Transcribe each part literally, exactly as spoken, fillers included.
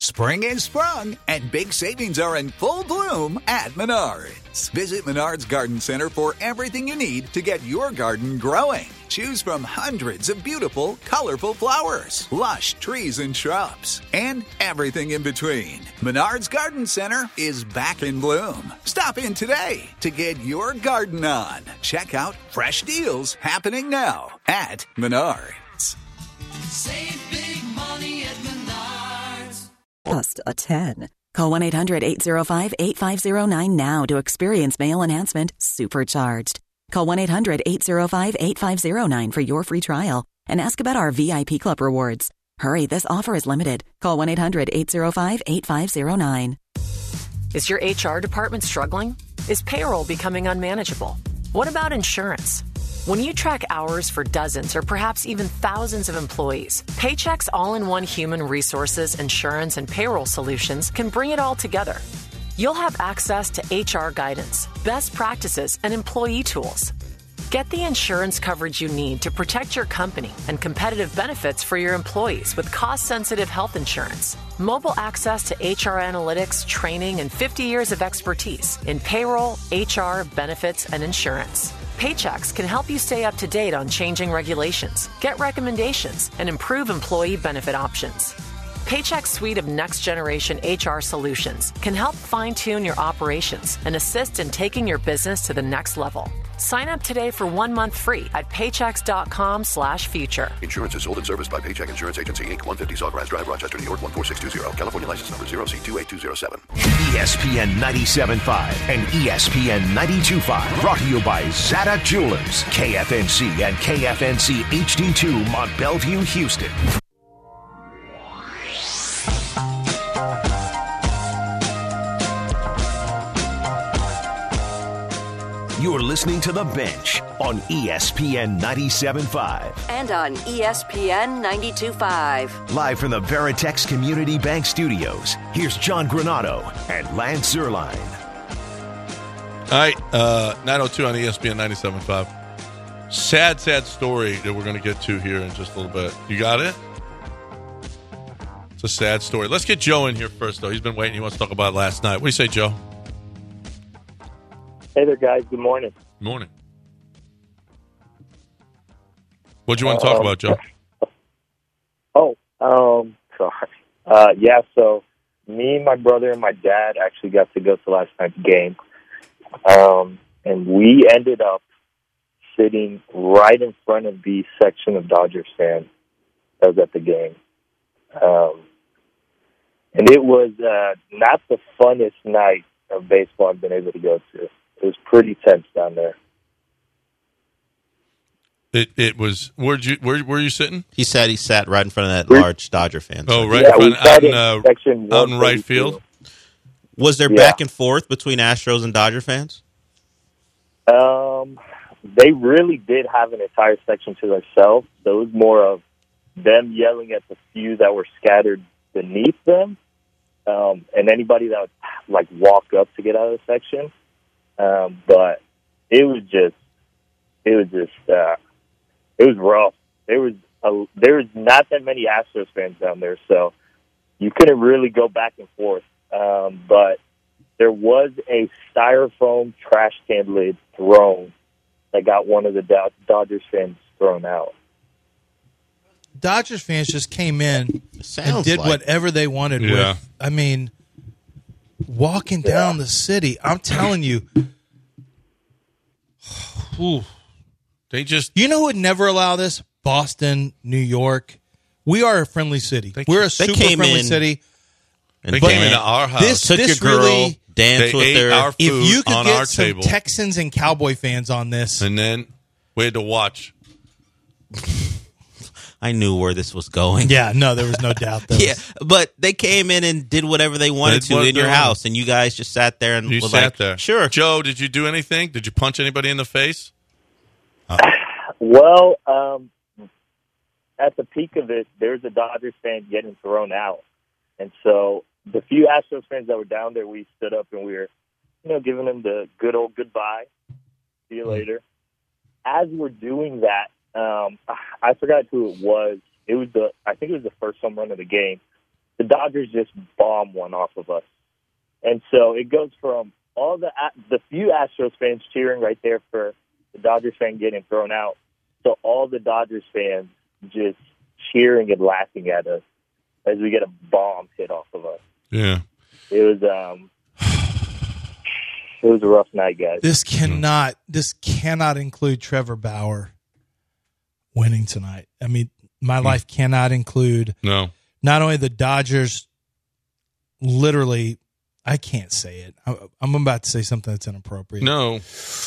Spring is sprung, and big savings are in full bloom at Menards. Visit Menards Garden Center for everything you need to get your garden growing. Choose from hundreds of beautiful, colorful flowers, lush trees and shrubs, and everything in between. Menards Garden Center is back in bloom. Stop in today to get your garden on. Check out fresh deals happening now at Menards. Save big money at Menards. Just a ten. Call one eight hundred eight oh five eight five oh nine now to experience male enhancement supercharged. Call one eight hundred eight oh five eight five oh nine for your free trial and ask about our V I P Club rewards. Hurry, this offer is limited. Call one eight hundred eight oh five eight five oh nine. Is your H R department struggling? Is payroll becoming unmanageable? What about insurance? When you track hours for dozens or perhaps even thousands of employees, Paycheck's all-in-one human resources, insurance, and payroll solutions can bring it all together. You'll have access to H R guidance, best practices, and employee tools. Get the insurance coverage you need to protect your company and competitive benefits for your employees with cost-sensitive health insurance, mobile access to H R analytics, training, and fifty years of expertise in payroll, H R, benefits, and insurance. Paychecks can help you stay up to date on changing regulations, get recommendations, and improve employee benefit options. Paycheck's suite of next-generation H R solutions can help fine-tune your operations and assist in taking your business to the next level. Sign up today for one month free at paychecks.com slash future. Insurance is sold and serviced by Paycheck Insurance Agency, Incorporated, one fifty Sawgrass Drive, Rochester, New York, one four six two zero. California license number zero C two eight two zero seven. E S P N ninety-seven point five and E S P N ninety-two point five. Brought to you by Zada Jewelers, K F N C and K F N C H D two, Mont Bellevue, Houston. You're listening to The Bench on E S P N ninety-seven point five. And on E S P N ninety-two point five. Live from the Veritex Community Bank Studios, here's John Granado and Lance Zierlein. All right, uh, nine oh two on E S P N ninety-seven point five. Sad, sad story that we're going to get to here in just a little bit. You got it? It's a sad story. Let's get Joe in here first, though. He's been waiting. He wants to talk about last night. What do you say, Joe? Hey there, guys. Good morning. Good morning. What do you want to talk um, about, Joe? Oh, um, sorry. Uh, yeah, so me, my brother, and my dad actually got to go to last night's game. Um, and we ended up sitting right in front of the section of Dodgers fans that was at the game. Um, and it was uh, not the funnest night of baseball I've been able to go to. It was pretty tense down there. It it was. Where'd you where were you sitting? He said he sat right in front of that large Dodger fan. Oh, right yeah, in front, out, in, uh, section out in right field. Was there yeah. back and forth between Astros and Dodger fans? Um, they really did have an entire section to themselves. So it was more of them yelling at the few that were scattered beneath them, um, and anybody that would like walk up to get out of the section. Um, but it was just, it was just, uh, it was rough. There was a, there was not that many Astros fans down there, so you couldn't really go back and forth. Um, but there was a styrofoam trash can lid thrown that got one of the Do- Dodgers fans thrown out. Dodgers fans just came in and did like. whatever they wanted Yeah. with. I mean, walking Yeah. down the city, I'm telling you. Ooh. They just You know who would never allow this? Boston, New York. We are a friendly city. They- We're a they super came friendly in- city. And they But came into our house. this- took your girl, really- danced They with ate her. our If food you could on get our some table. Texans and Cowboy fans on this, And then we had to watch. I knew where this was going. yeah, no, there was no doubt. There Yeah, was- but they came in and did whatever they wanted Did to what in your they house, and you guys just sat there and You was sat like, there. Sure. Joe, did you do anything? Did you punch anybody in the face? Well, um, at the peak of it, there's a Dodgers fan getting thrown out. And so the few Astros fans that were down there, we stood up and we were, you know, giving them the good old goodbye. See you later. As we're doing that, um, I forgot who it was. It was the, I think it was the first home run of the game. the Dodgers just bomb one off of us. And so it goes from all the the few Astros fans cheering right there for the Dodgers fan getting thrown out to all the Dodgers fans just cheering and laughing at us as we get a bomb hit off of us. Yeah. It was um, it was a rough night, guys. This cannot this cannot include Trevor Bauer winning tonight. I mean, my life cannot include No. not only the Dodgers literally, I can't say it. I, I'm about to say something that's inappropriate. No.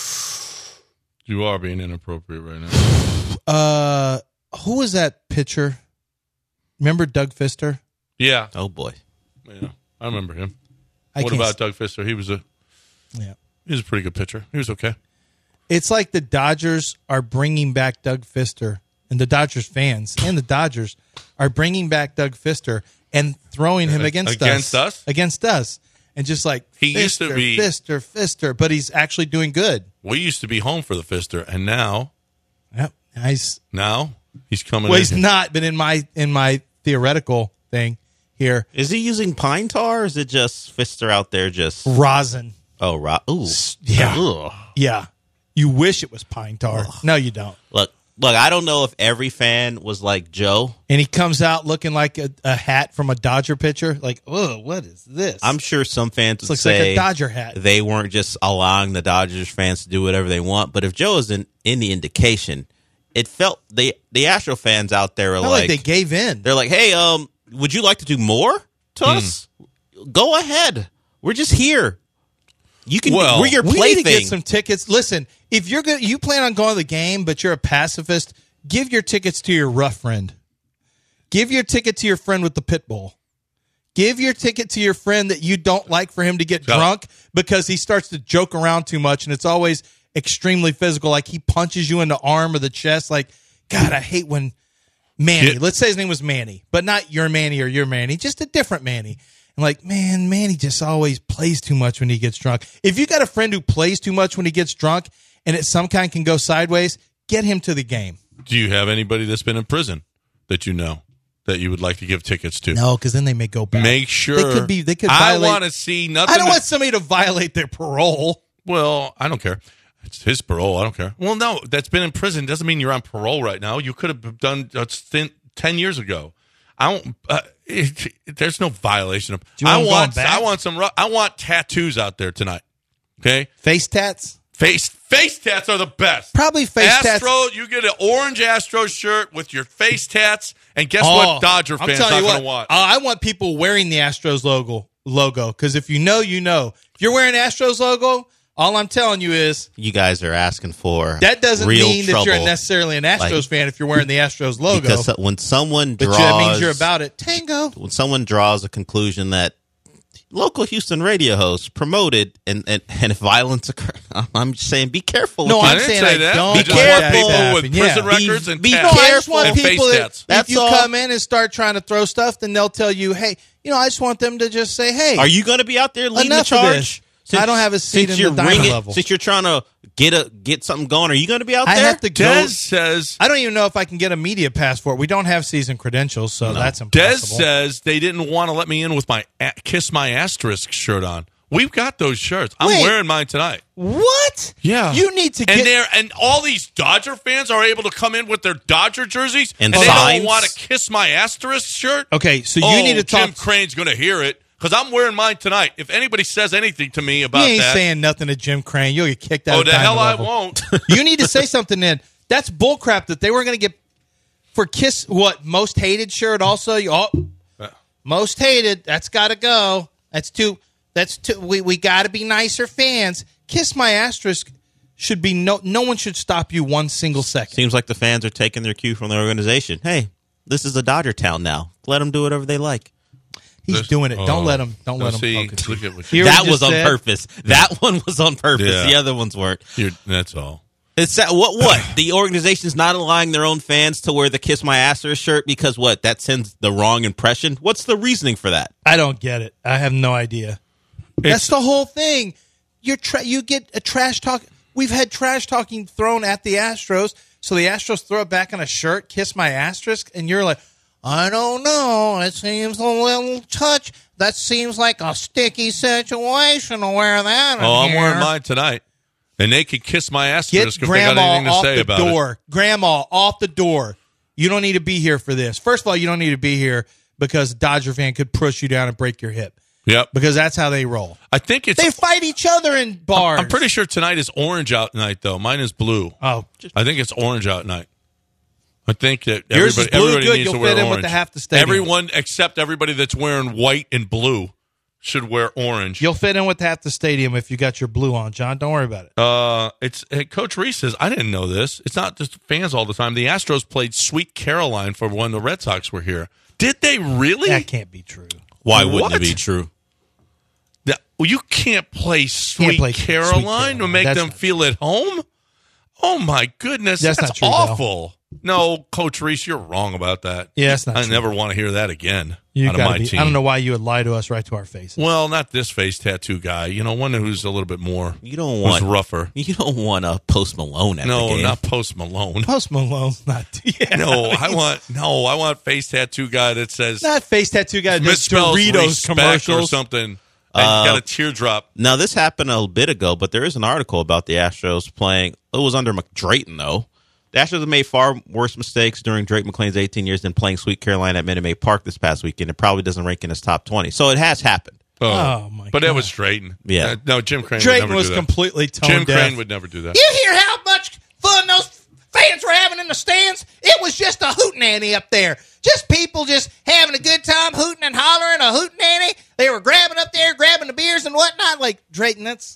You are being inappropriate right now. Uh, who was that pitcher? Remember Doug Fister? Yeah. Oh, boy. Yeah. I remember him. I what can't about s- Doug Fister? He was a Yeah. he was a pretty good pitcher. He was okay. It's like the Dodgers are bringing back Doug Fister, and the Dodgers fans and the Dodgers are bringing back Doug Fister and throwing him against, Against us. us? Against us. And just like, He Fister, used to be- Fister, Fister, but he's actually doing good. We used to be home for the Fister, and now Yep. Nice. now he's coming Well, in. he's not, but in my in my theoretical thing here, Is he using pine tar, or is it just Fister out there just... rosin. Oh, ro- ooh. Yeah. Ugh. Yeah. You wish it was pine tar. No, you don't. Look, look, I don't know if every fan was like Joe. And he comes out looking like a, a hat from a Dodger pitcher. Like, oh, what is this? I'm sure some fans This would looks like say a Dodger hat. they weren't just allowing the Dodgers fans to do whatever they want. But if Joe is in any indication, it felt the the Astro fans out there are Not like, like they gave in. they're like, hey, um, would you like to do more to Hmm. us? Go ahead. We're just here. You can. Well, we're your We need to plaything. get some tickets. Listen, if you're good, you plan on going to the game, but you're a pacifist, give your tickets to your rough friend. Give your ticket to your friend with the pit bull. Give your ticket to your friend that you don't like for him to get Yeah. drunk because he starts to joke around too much and it's always extremely physical. Like he punches you in the arm or the chest. Like, God, I hate when Manny, Yeah. let's say his name was Manny, but not your Manny or your Manny, just a different Manny. And like, man, Manny just always plays too much when he gets drunk. If you got a friend who plays too much when he gets drunk and it some kind can go sideways, get him to the game. Do you have anybody that's been in prison that you know that you would like to give tickets to? No, because then they may go back. Make sure. They could be. They could. I Violate, want to see nothing. I don't to- want somebody to violate their parole. Well, I don't care. It's his parole. I don't care. Well, no, that's been in prison doesn't mean you're on parole right now. You could have done a stint ten years ago. I don't. Uh, it, it, there's no violation of. Do you want I him want. going back? I want some. ru- I want tattoos out there tonight. Okay, Face tats. face face tats are the best. Probably face tats. Astro, you get an orange Astro shirt with your face tats, and guess Oh, what? Dodger I'm fans telling not you going to what, want. uh, I want people wearing the Astros logo. Logo, because if you know, you know. If you're wearing Astros logo, all I'm telling you is You guys are asking for that doesn't real mean that trouble. you're necessarily an Astros Like- fan if you're wearing the Astros logo. Because when someone but draws, that means you're about it. Tango. when someone draws a conclusion that local Houston radio hosts promoted and and, and if violence occurs, I'm just saying, be careful. No, if I I'm didn't saying say I that. don't Be want that careful to happen. with Yeah. prison records Be- and be tats. No, I just careful. want and face people that tats. That's if you all. come in and start trying to throw stuff, then they'll tell you, hey, you know, I just want them to just say, hey, Are you going to be out there leading Enough the of charge? this. I don't have a seat since in the you're diamond ringing- level. Since you're trying to get a get something going, are you going to be out I there? have to go. Des says. I don't even know if I can get a media pass for it. We don't have season credentials, so that's Des impossible. says they didn't want to let me in with my a- Kiss My Asterisk shirt on. We've got those shirts. I'm Wait. wearing mine tonight. What? Yeah. You need to and get. they're and all these Dodger fans are able to come in with their Dodger jerseys And they signs. don't want to Kiss My Asterisk shirt. Okay, so you oh, need to Jim talk. Crane's going to hear it because I'm wearing mine tonight. If anybody says anything to me You about ain't that, saying nothing to Jim Crane. You'll get kicked out oh of the diamond hell I level. won't. You need to say something then. That's bullcrap that they were going to get for Kiss, what, most hated shirt also? You, oh, most hated. That's got to go. That's too, that's too, we, we got to be nicer fans. Kiss My Asterisk should be, no, no one should stop you one single second. Seems like the fans are taking their cue from the organization. Hey, this is a Dodger town now. Let them do whatever they like. He's This- doing it. Don't oh. let him, don't No, let him. see, focus. look at what Here you- we That just was on said- purpose. That one was on purpose. Yeah. The other ones weren't. You're, that's all. It's that, what? What? The organization's not allowing their own fans to wear the "Kiss My Asterisk" shirt because what? That sends the wrong impression. What's the reasoning for that? I don't get it. I have no idea. That's the whole thing. You're tra- you get a trash talk. We've had trash talking thrown at the Astros, so the Astros throw it back on a shirt, Kiss My Asterisk, and you're like, I don't know. It seems a little touch. That seems like a sticky situation to wear that. Oh, I'm here. wearing mine tonight. And they could kiss my asterisk Get if they got Grandma anything to off say the about door. it. Grandma off the door. You don't need to be here for this. First of all, you don't need to be here because a Dodger fan could push you down and break your hip. Yep. Because that's how they roll. I think it's. They fight each other in bars. I'm pretty sure tonight is orange out night, though. Mine is blue. Oh. I think it's orange out night. I think that Yours is everybody, blue, everybody good. needs You'll to wear fit in orange. with the half the stadium. Everyone except everybody that's wearing white and blue should wear orange. You'll fit in with half the stadium if you got your blue on, John. Don't worry about it. Uh, it's hey, Coach Reese says, I didn't know this. It's not just fans all the time. The Astros played Sweet Caroline for when the Red Sox were here. Did they really? That can't be true. Why wouldn't What? it be true? That, well, you can't play Sweet, Can't play Sweet Caroline, Caroline. to make That's them not feel at home? Oh, my goodness. That's That's, not true, though. awful. No, Coach Reese, you're wrong about that. Yeah, that's not I true. never want to hear that again You out of gotta my be, team. I don't know why you would lie to us right to our faces. Well, not this face tattoo guy. You know, one who's a little bit more. You don't who's want rougher. You don't want a Post Malone at the No, game. not Post Malone. Post Malone's not. Yeah. No, I want no, I want face tattoo guy that says Not face tattoo guy. misspells Doritos respect commercials or something. And Uh, got a teardrop. Now, this happened a bit ago, but there is an article about the Astros playing. It was under McDrayton, though. The Astros have made far worse mistakes during Drake McClain's eighteen years than playing Sweet Caroline at Minute Maid Park this past weekend. It probably doesn't rank in his top twenty. So it has happened. Oh, Oh, my but God. that was Drayton. Yeah. Uh, no, Jim Crane would Drayton never was do that. completely tone Jim deaf. Crane would never do that. You hear how much fun those fans were having in the stands? It was just a hootenanny up there. Just people just having a good time, hooting and hollering, a hootenanny. They were grabbing up there, grabbing the beers and whatnot. Like, Drayton, that's...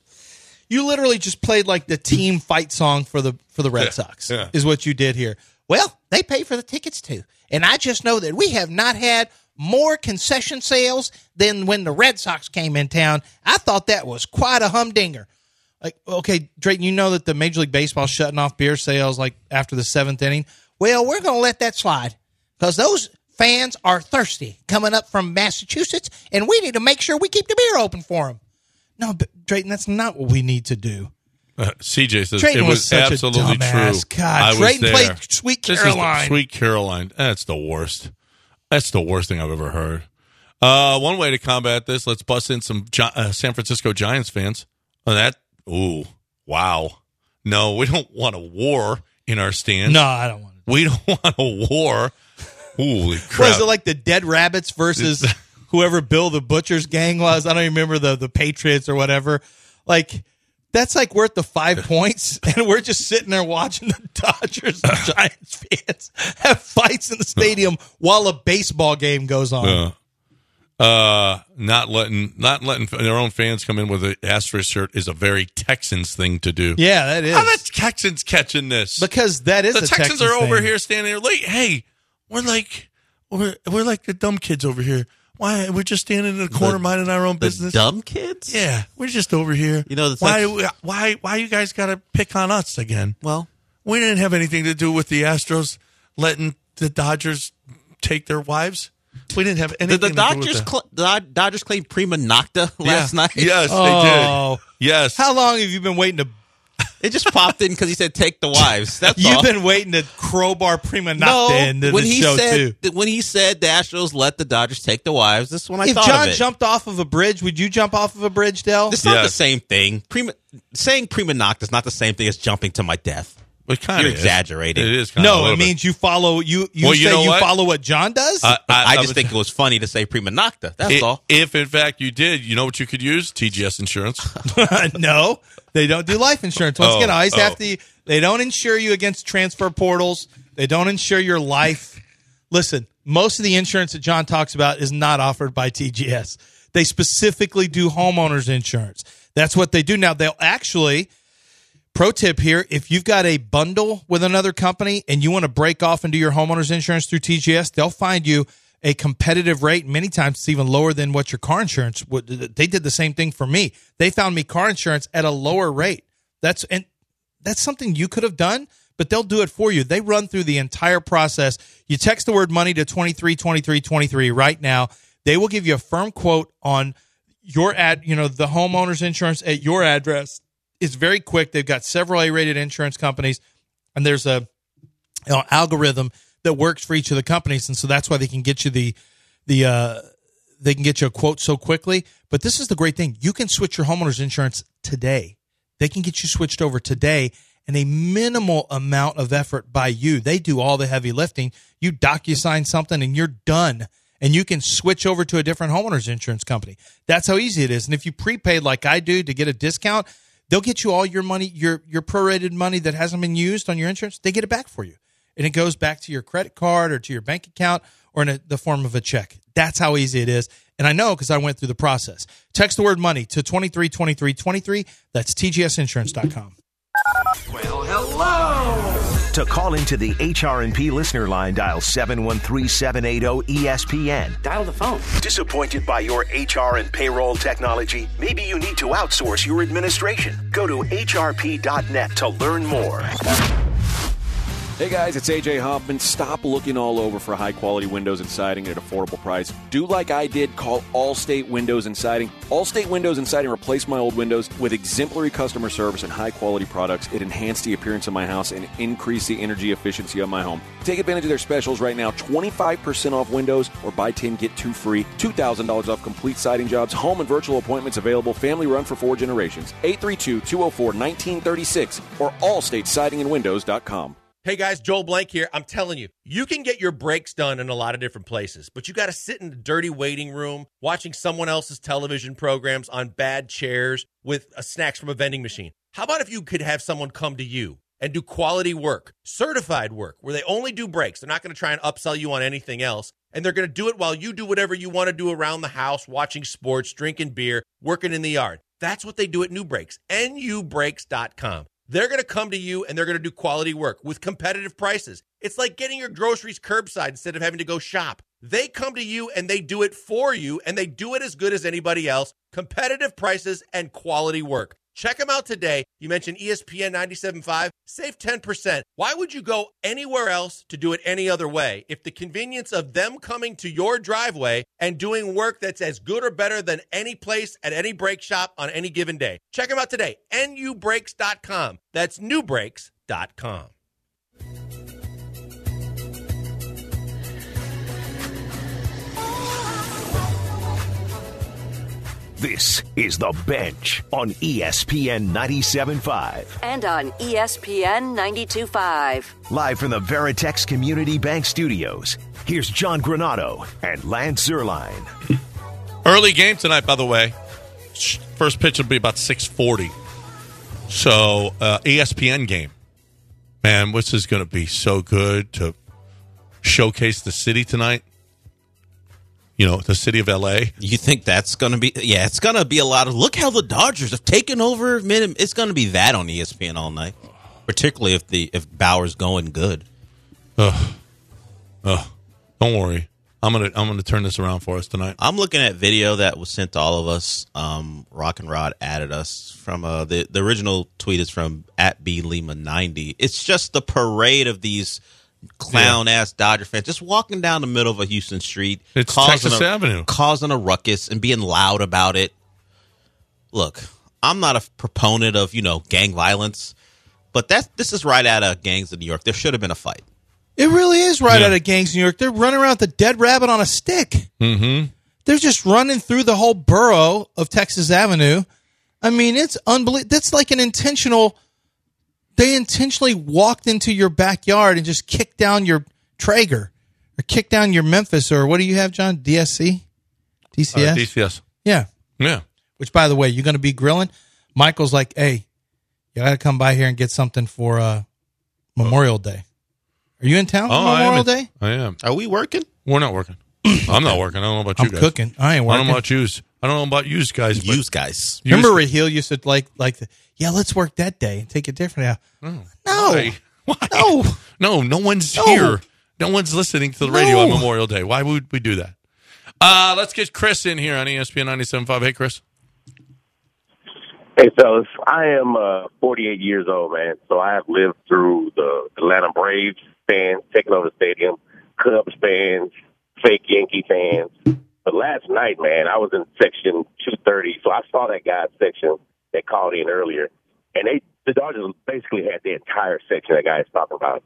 You literally just played like the team fight song for the for the Red Yeah, Sox, yeah. is what you did here. Well, they pay for the tickets too. And I just know that we have not had more concession sales than when the Red Sox came in town. I thought that was quite a humdinger. Like, okay, Drayton, you know that the Major League Baseball is shutting off beer sales like after the seventh inning. Well, we're going to let that slide because those fans are thirsty coming up from Massachusetts, and we need to make sure we keep the beer open for them. No, but Drayton, that's not what we need to do. Uh, C J says Drayton it was was, such a absolutely dumbass. true. God, I was Drayton there. played Sweet This is Caroline. the Sweet Caroline. That's the worst. That's the worst thing I've ever heard. Uh, one way to combat this, let's bust in some Gi- uh, San Francisco Giants fans. Oh, that, ooh, wow. No, we don't want a war in our stands. No, I don't want it. We don't want a war. Holy crap. Was it like the Dead Rabbits versus whoever Bill the Butcher's gang was? I don't even remember the, the Patriots or whatever. Like, that's like worth the five points, and we're just sitting there watching the Dodgers and Giants fans have fights in the stadium while a baseball game goes on. Uh, uh, not letting not letting their own fans come in with an asterisk shirt is a very Texans thing to do. Yeah, that is. How the Texans catching this? Because that is the a Texans Texans are over thing. here standing there late. Hey, we're like we're we're like the dumb kids over here. Why we're just standing in the corner The- minding our own The business? dumb kids? Yeah, we're just over here. You know, the why Tex- why why you guys got to pick on us again? Well, We didn't have anything to do with the Astros letting the Dodgers take their wives. We didn't have anything did the to Dodgers do with that. cl- the Dodgers claim prima nocta last Yeah. night? Yes, Oh. they did. Yes. How long have you been waiting to... It just popped in because he said take the wives. That's You've all. been waiting to crowbar prima no, nocta into when the he show, said too. th- when he said the Astros let the Dodgers take the wives, this is when I If thought John of it. jumped off of a bridge, would you jump off of a bridge, Dell? It's not the Yes. same thing. Prima saying prima nocta is not the same thing as jumping to my death. It kind You're of exaggerating. It is kind of No, it means you follow you. You Well, say you know you what? follow what John does. I, I, I just would- think it was funny to say prima nocta. That's I- all. If in fact you did, you know what you could use? T G S insurance. No, they don't do life insurance. Once Oh, again, I always oh. have to. They don't insure you against transfer portals. They don't insure your life. Listen, most of the insurance that John talks about is not offered by T G S. They specifically do homeowners insurance. That's what they do. Now they'll actually. Pro tip here, if you've got a bundle with another company and you want to break off and do your homeowner's insurance through T G S, they'll find you a competitive rate. Many times it's even lower than what your car insurance would. They did the same thing for me. They found me car insurance at a lower rate. That's and that's something you could have done, but they'll do it for you. They run through the entire process. You text the word money to twenty-three twenty-three twenty-three right now. They will give you a firm quote on your ad, you know, the homeowner's insurance at your address. It's very quick. They've got several A-rated insurance companies, and there's a you know, algorithm that works for each of the companies, and so that's why they can get you the the uh, they can get you a quote so quickly. But this is the great thing: you can switch your homeowner's insurance today. They can get you switched over today, and a minimal amount of effort by you. They do all the heavy lifting. You DocuSign something, and you're done. And you can switch over to a different homeowner's insurance company. That's how easy it is. And if you prepaid like I do to get a discount, they'll get you all your money, your your prorated money that hasn't been used on your insurance. They get it back for you. And it goes back to your credit card or to your bank account or in a, the form of a check. That's how easy it is. And I know because I went through the process. Text the word money to twenty-three twenty-three twenty-three. That's T G S insurance dot com. Well, hello. To call into the H R and P listener line, dial seven one three, seven eight zero, E S P N. Dial the phone. Disappointed by your H R and payroll technology? Maybe you need to outsource your administration. Go to H R P dot net to learn more. Hey guys, it's A J Hoffman. Stop looking all over for high-quality windows and siding at an affordable price. Do like I did. Call Allstate Windows and Siding. Allstate Windows and Siding replaced my old windows with exemplary customer service and high-quality products. It enhanced the appearance of my house and increased the energy efficiency of my home. Take advantage of their specials right now. twenty-five percent off windows or buy ten, get two free. two thousand dollars off complete siding jobs. Home and virtual appointments available. Family run for four generations. eight three two, two oh four, one nine three six or allstate siding and windows dot com. Hey guys, Joel Blank here. I'm telling you, you can get your brakes done in a lot of different places, but you got to sit in a dirty waiting room watching someone else's television programs on bad chairs with uh, snacks from a vending machine. How about if you could have someone come to you and do quality work, certified work, where they only do brakes. They're not going to try and upsell you on anything else, and they're going to do it while you do whatever you want to do around the house, watching sports, drinking beer, working in the yard. That's what they do at New Brakes, N U brakes dot com. They're going to come to you, and they're going to do quality work with competitive prices. It's like getting your groceries curbside instead of having to go shop. They come to you, and they do it for you, and they do it as good as anybody else. Competitive prices and quality work. Check them out today. You mentioned E S P N ninety-seven point five. Save ten percent. Why would you go anywhere else to do it any other way if the convenience of them coming to your driveway and doing work that's as good or better than any place at any brake shop on any given day? Check them out today. N U brakes dot com. That's new brakes dot com. This is The Bench on E S P N ninety-seven point five. And on E S P N ninety-two point five. Live from the Veritex Community Bank Studios, here's John Granato and Lance Zerline. Early game tonight, by the way. First pitch will be about six forty. So, uh, E S P N game. Man, this is going to be so good to showcase the city tonight. You know, the city of L A. You think that's going to be... Yeah, it's going to be a lot of... Look how the Dodgers have taken over. It's going to be that on E S P N all night. Particularly if the if Bauer's going good. Ugh. Ugh. Don't worry. I'm going to I'm gonna turn this around for us tonight. I'm looking at video that was sent to all of us. Um, Rock and Rod added us from... Uh, the, the original tweet is from at B Lima ninety. It's just the parade of these... clown ass Dodger fans just walking down the middle of a Houston street, it's causing Texas a, Avenue, causing a ruckus and being loud about it. Look, I'm not a proponent of you know gang violence, but that this is right out of Gangs of New York. There should have been a fight. It really is right yeah. out of Gangs of New York. They're running around with a dead rabbit on a stick. Mm-hmm. They're just running through the whole borough of Texas Avenue. I mean, it's unbelievable. That's like an intentional. They intentionally walked into your backyard and just kicked down your Traeger or kicked down your Memphis or what do you have, John? D S C? D C S? Uh, D C S. Yeah. Yeah. Which, by the way, you're going to be grilling? Michael's like, hey, you got to come by here and get something for uh, Memorial Day. Are you in town for oh, Memorial I am Day? I am. Are we working? We're not working. I'm not working. I don't know about you I'm guys. I'm cooking. I ain't working. I don't know about yous. I don't know about yous guys. But Yous guys. Remember Raheel used to like, like the, yeah, let's work that day and take it different. Oh, no. Why? Why? No. No, no one's No. here. No one's listening to the No. radio on Memorial Day. Why would we do that? Uh, let's get Chris in here on E S P N ninety-seven point five. Hey, Chris. Hey, fellas. I am uh, forty-eight years old, man. So I have lived through the Atlanta Braves fans taking over the stadium, Cubs fans, fake Yankee fans. But last night, man, I was in section two thirty, so I saw that guy's section that called in earlier, and they the Dodgers basically had the entire section that guy is talking about.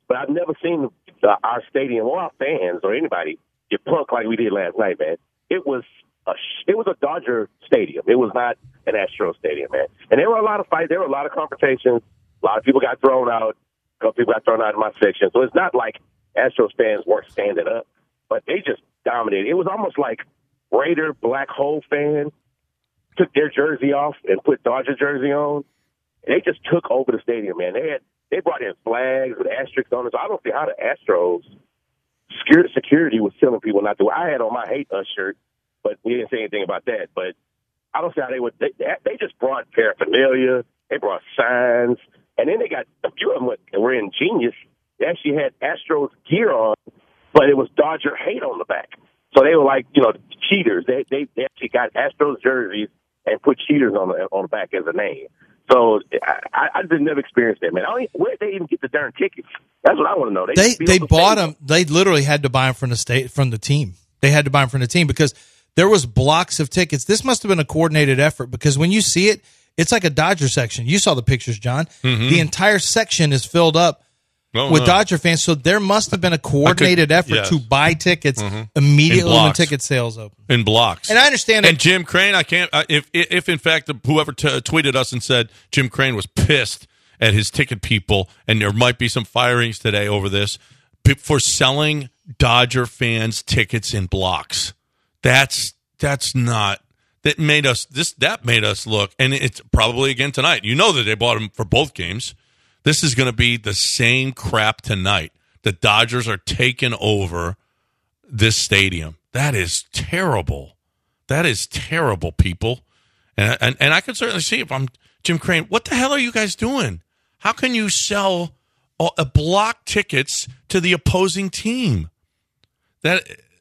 but I've never seen uh, our stadium or our fans or anybody get punked like we did last night, man. It was a it was a Dodger stadium. It was not an Astros stadium, man. And there were a lot of fights. There were a lot of confrontations. A lot of people got thrown out. A couple people got thrown out in my section. So it's not like Astros fans weren't standing up, but they just dominated. It was almost like Raider Black Hole fans took their jersey off and put Dodger jersey on. And they just took over the stadium, man. They had they brought in flags with asterisks on it. So I don't see how the Astros security, security was telling people not to. I had on my Hate Us shirt, but we didn't say anything about that. But I don't see how they would. They, they just brought paraphernalia. They brought signs. And then they got a few of them that were ingenious. They actually had Astros gear on, but it was Dodger hate on the back. So they were like, you know, cheaters. They they, they actually got Astros jerseys and put cheaters on the on the back as a name. So I, I just never experienced that, man. I don't, where did they even get the darn tickets? That's what I want to know. They they, they bought them. They literally had to buy them from the state from the team. They had to buy them from the team because there was blocks of tickets. This must have been a coordinated effort because when you see it, it's like a Dodger section. You saw the pictures, John. Mm-hmm. The entire section is filled up oh, with no. Dodger fans. So there must have been a coordinated could, effort yes. to buy tickets mm-hmm. immediately when ticket sales open. In blocks. And I understand. And Jim Crane, I can't. Uh, if if in fact whoever t- tweeted us and said Jim Crane was pissed at his ticket people, and there might be some firings today over this for selling Dodger fans tickets in blocks. That's that's not. That made us this. That made us look, and it's probably again tonight. You know that they bought them for both games. This is going to be the same crap tonight. The Dodgers are taking over this stadium. That is terrible. That is terrible, people. And and and I can certainly see if I'm Jim Crane. What the hell are you guys doing? How can you sell a block tickets to the opposing team? That.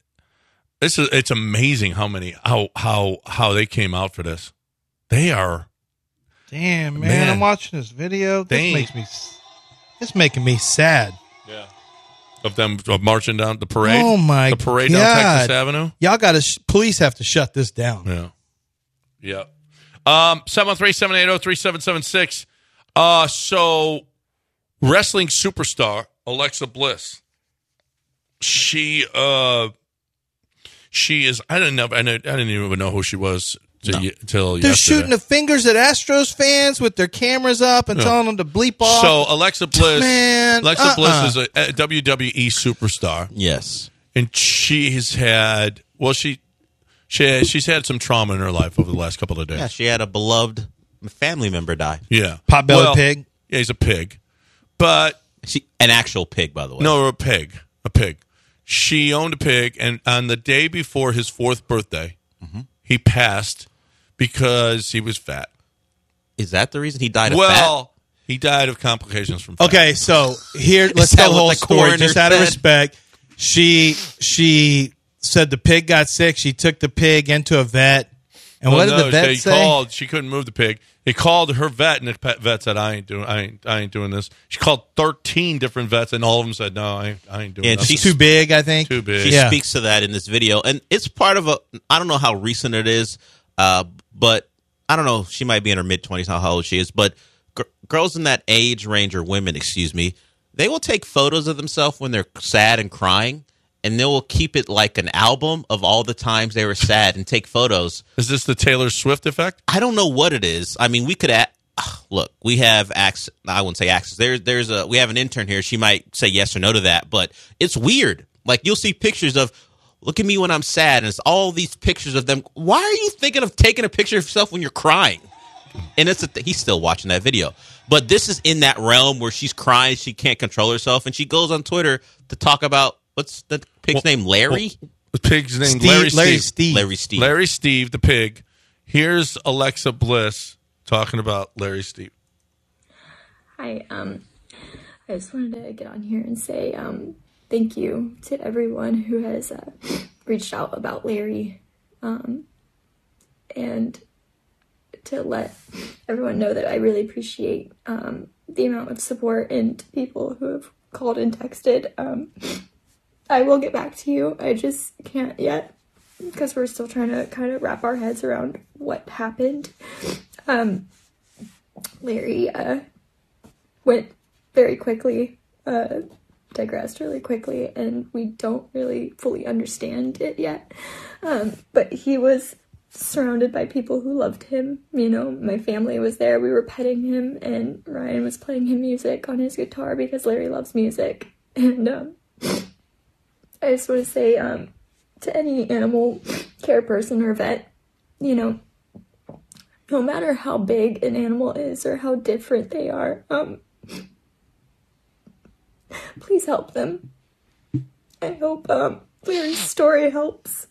This is it's amazing how many how how how they came out for this. They are damn man. man I'm watching this video. This they, makes me. It's making me sad. Yeah. Of them of marching down the parade. Oh my! The parade God. down Texas Avenue. Y'all got to. Sh- police have to shut this down. Yeah. Yeah. Um. Seven one three seven eight zero three seven seven six. Uh. So, wrestling superstar Alexa Bliss. She uh. She is. I didn't know. I didn't, I didn't even know who she was till, no. till They're yesterday. shooting the fingers at Astros fans with their cameras up and yeah. telling them to bleep off. So Alexa Bliss, Man, Alexa uh-uh. Bliss is a, a W W E superstar. Yes, and she's had. Well, she she she's had some trauma in her life over the last couple of days. Yeah, she had a beloved family member die. Yeah, Potbelly well, pig. Yeah, he's a pig, but she an actual pig, by the way. No, a pig, a pig. She owned a pig, and on the day before his fourth birthday, mm-hmm. he passed because he was fat. Is that the reason he died of well, fat? he died of complications from fat. Okay, so here, let's tell the whole story. Just out of respect, she she said the pig got sick. She took the pig into a vet. And well, what did no, the vet they say? Called, she couldn't move the pig. He called her vet, and the pet vet said, "I ain't doing, I ain't, I ain't doing this." She called thirteen different vets, and all of them said, "No, I ain't, I ain't doing." And nothing. she's too big, I think. Too big. She yeah. speaks to that in this video, and it's part of a. I don't know how recent it is, uh, but I don't know. She might be in her mid twenties. How old she is, but g- girls in that age range, or women, excuse me, they will take photos of themselves when they're sad and crying. And they will keep it like an album of all the times they were sad and take photos. Is this the Taylor Swift effect? I don't know what it is. I mean, we could add, look. We have access. I wouldn't say access. There's there's a we have an intern here. She might say yes or no to that, but it's weird. Like you'll see pictures of, look at me when I'm sad, and it's all these pictures of them. Why are you thinking of taking a picture of yourself when you're crying? And it's a th- he's still watching that video. But this is in that realm where she's crying, she can't control herself, and she goes on Twitter to talk about. What's the pig's well, name? Larry? Well, the pig's name, Steve, Larry, Larry Steve. Steve. Larry Steve. Larry Steve, the pig. Here's Alexa Bliss talking about Larry Steve. Hi, um, I just wanted to get on here and say um, thank you to everyone who has uh, reached out about Larry, um, and to let everyone know that I really appreciate um, the amount of support and people who have called and texted. Um, I will get back to you. I just can't yet because we're still trying to kind of wrap our heads around what happened. Um, Larry uh, went very quickly. Uh, digressed really quickly, and we don't really fully understand it yet. Um, but he was surrounded by people who loved him. You know, my family was there. We were petting him, and Ryan was playing him music on his guitar because Larry loves music. And um, I just want to say um, to any animal care person or vet, you know, no matter how big an animal is or how different they are, um, please help them. I hope um, Larry's story helps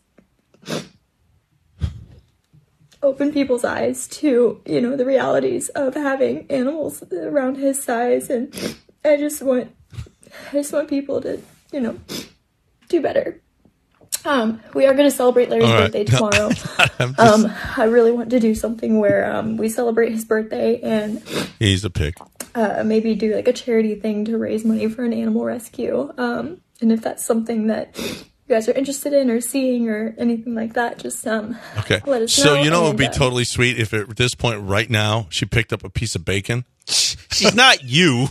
open people's eyes to, you know, the realities of having animals around his size. And I just want, I just want people to, you know, do better. Um, we are going to celebrate Larry's All right. birthday tomorrow. I'm just- um, I really want to do something where um, we celebrate his birthday and He's a pig. uh, maybe do like a charity thing to raise money for an animal rescue. Um, and if that's something that you guys are interested in or seeing or anything like that, just um, Okay. let us know. So, you know, it would and, be uh, totally sweet if at this point right now she picked up a piece of bacon. She's not you.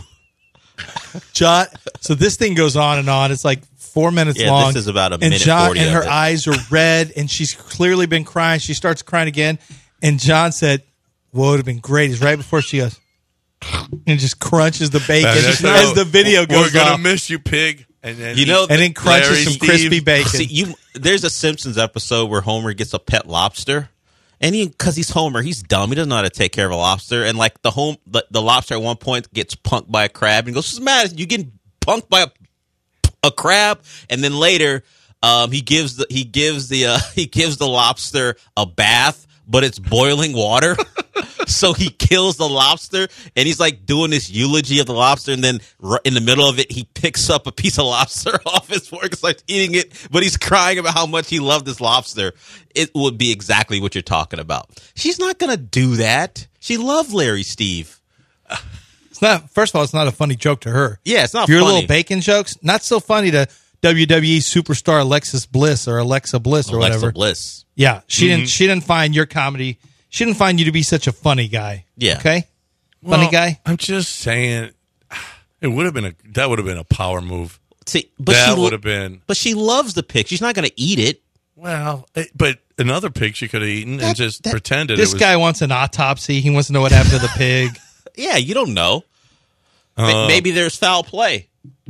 John, so this thing goes on and on. It's like four minutes Yeah, long. this is about a and minute John, forty and of her it. eyes are red, and she's clearly been crying. She starts crying again, and John said, "What would have been great is right before she goes and just crunches the bacon That's- as the video We're goes gonna off. miss you, pig. And then You know, and then crunches Larry, some Steve- crispy bacon. See, you there's a Simpsons episode where Homer gets a pet lobster, and he because he's Homer, he's dumb. He doesn't know how to take care of a lobster, and like the home the, the lobster at one point gets punked by a crab, and he goes, "What's the matter? You getting punked by a, a crab?" And then later, um, he gives the he gives the uh, he gives the lobster a bath, but it's boiling water. So he kills the lobster, and he's like doing this eulogy of the lobster, and then r- in the middle of it, he picks up a piece of lobster off his fork and starts eating it, but he's crying about how much he loved this lobster. It would be exactly what you're talking about. She's not going to do that. She loved Larry Steve. It's not. First of all, it's not a funny joke to her. Yeah, it's not Your funny. little bacon jokes, not so funny to W W E superstar Alexis Bliss or Alexa Bliss or Alexa whatever. Bliss. Yeah, she Mhm. didn't. She didn't find your comedy. She didn't find you to be such a funny guy. Yeah. Okay. Funny Well, guy. I'm just saying, it would have been a that would have been a power move. See, but that she would have been. But she loves the pig. She's not going to eat it. Well, it, but another pig she could have eaten and just pretended This it was. guy wants an autopsy. He wants to know what happened to the pig. Yeah, you don't know. Ma- Uh, Maybe there's foul play.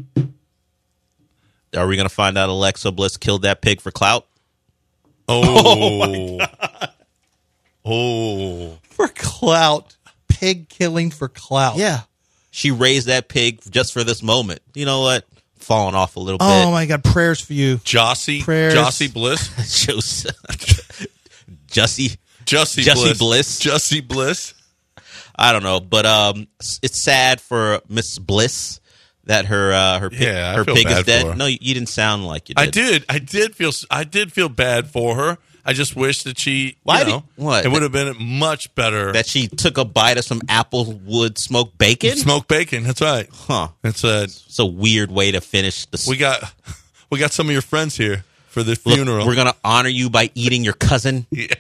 Are we going to find out Alexa Bliss killed that pig for clout? Oh, oh, For clout. Pig killing for clout. Yeah. She raised that pig just for this moment. You know what? Falling off a little Oh bit. my God! Prayers for you, Jossie, Prayers. Jossie Bliss, Joseph. Jussie. Jussie Jussie Bliss, Bliss. Jussie Bliss. I don't know, but um, it's sad for Miss Bliss that her uh, her pig, Yeah, I her feel pig is bad dead. for her. No, you, you didn't sound like you did. I did, I did feel, I did feel bad for her. I just wish that she, Why you did- know, what? it would have been much better. That she took a bite of some Applewood smoked bacon. Smoked bacon. That's right. Huh? It's a. It's a weird way to finish the. We got, we got some of your friends here for the Look, funeral. we're gonna honor you by eating your cousin. Yeah.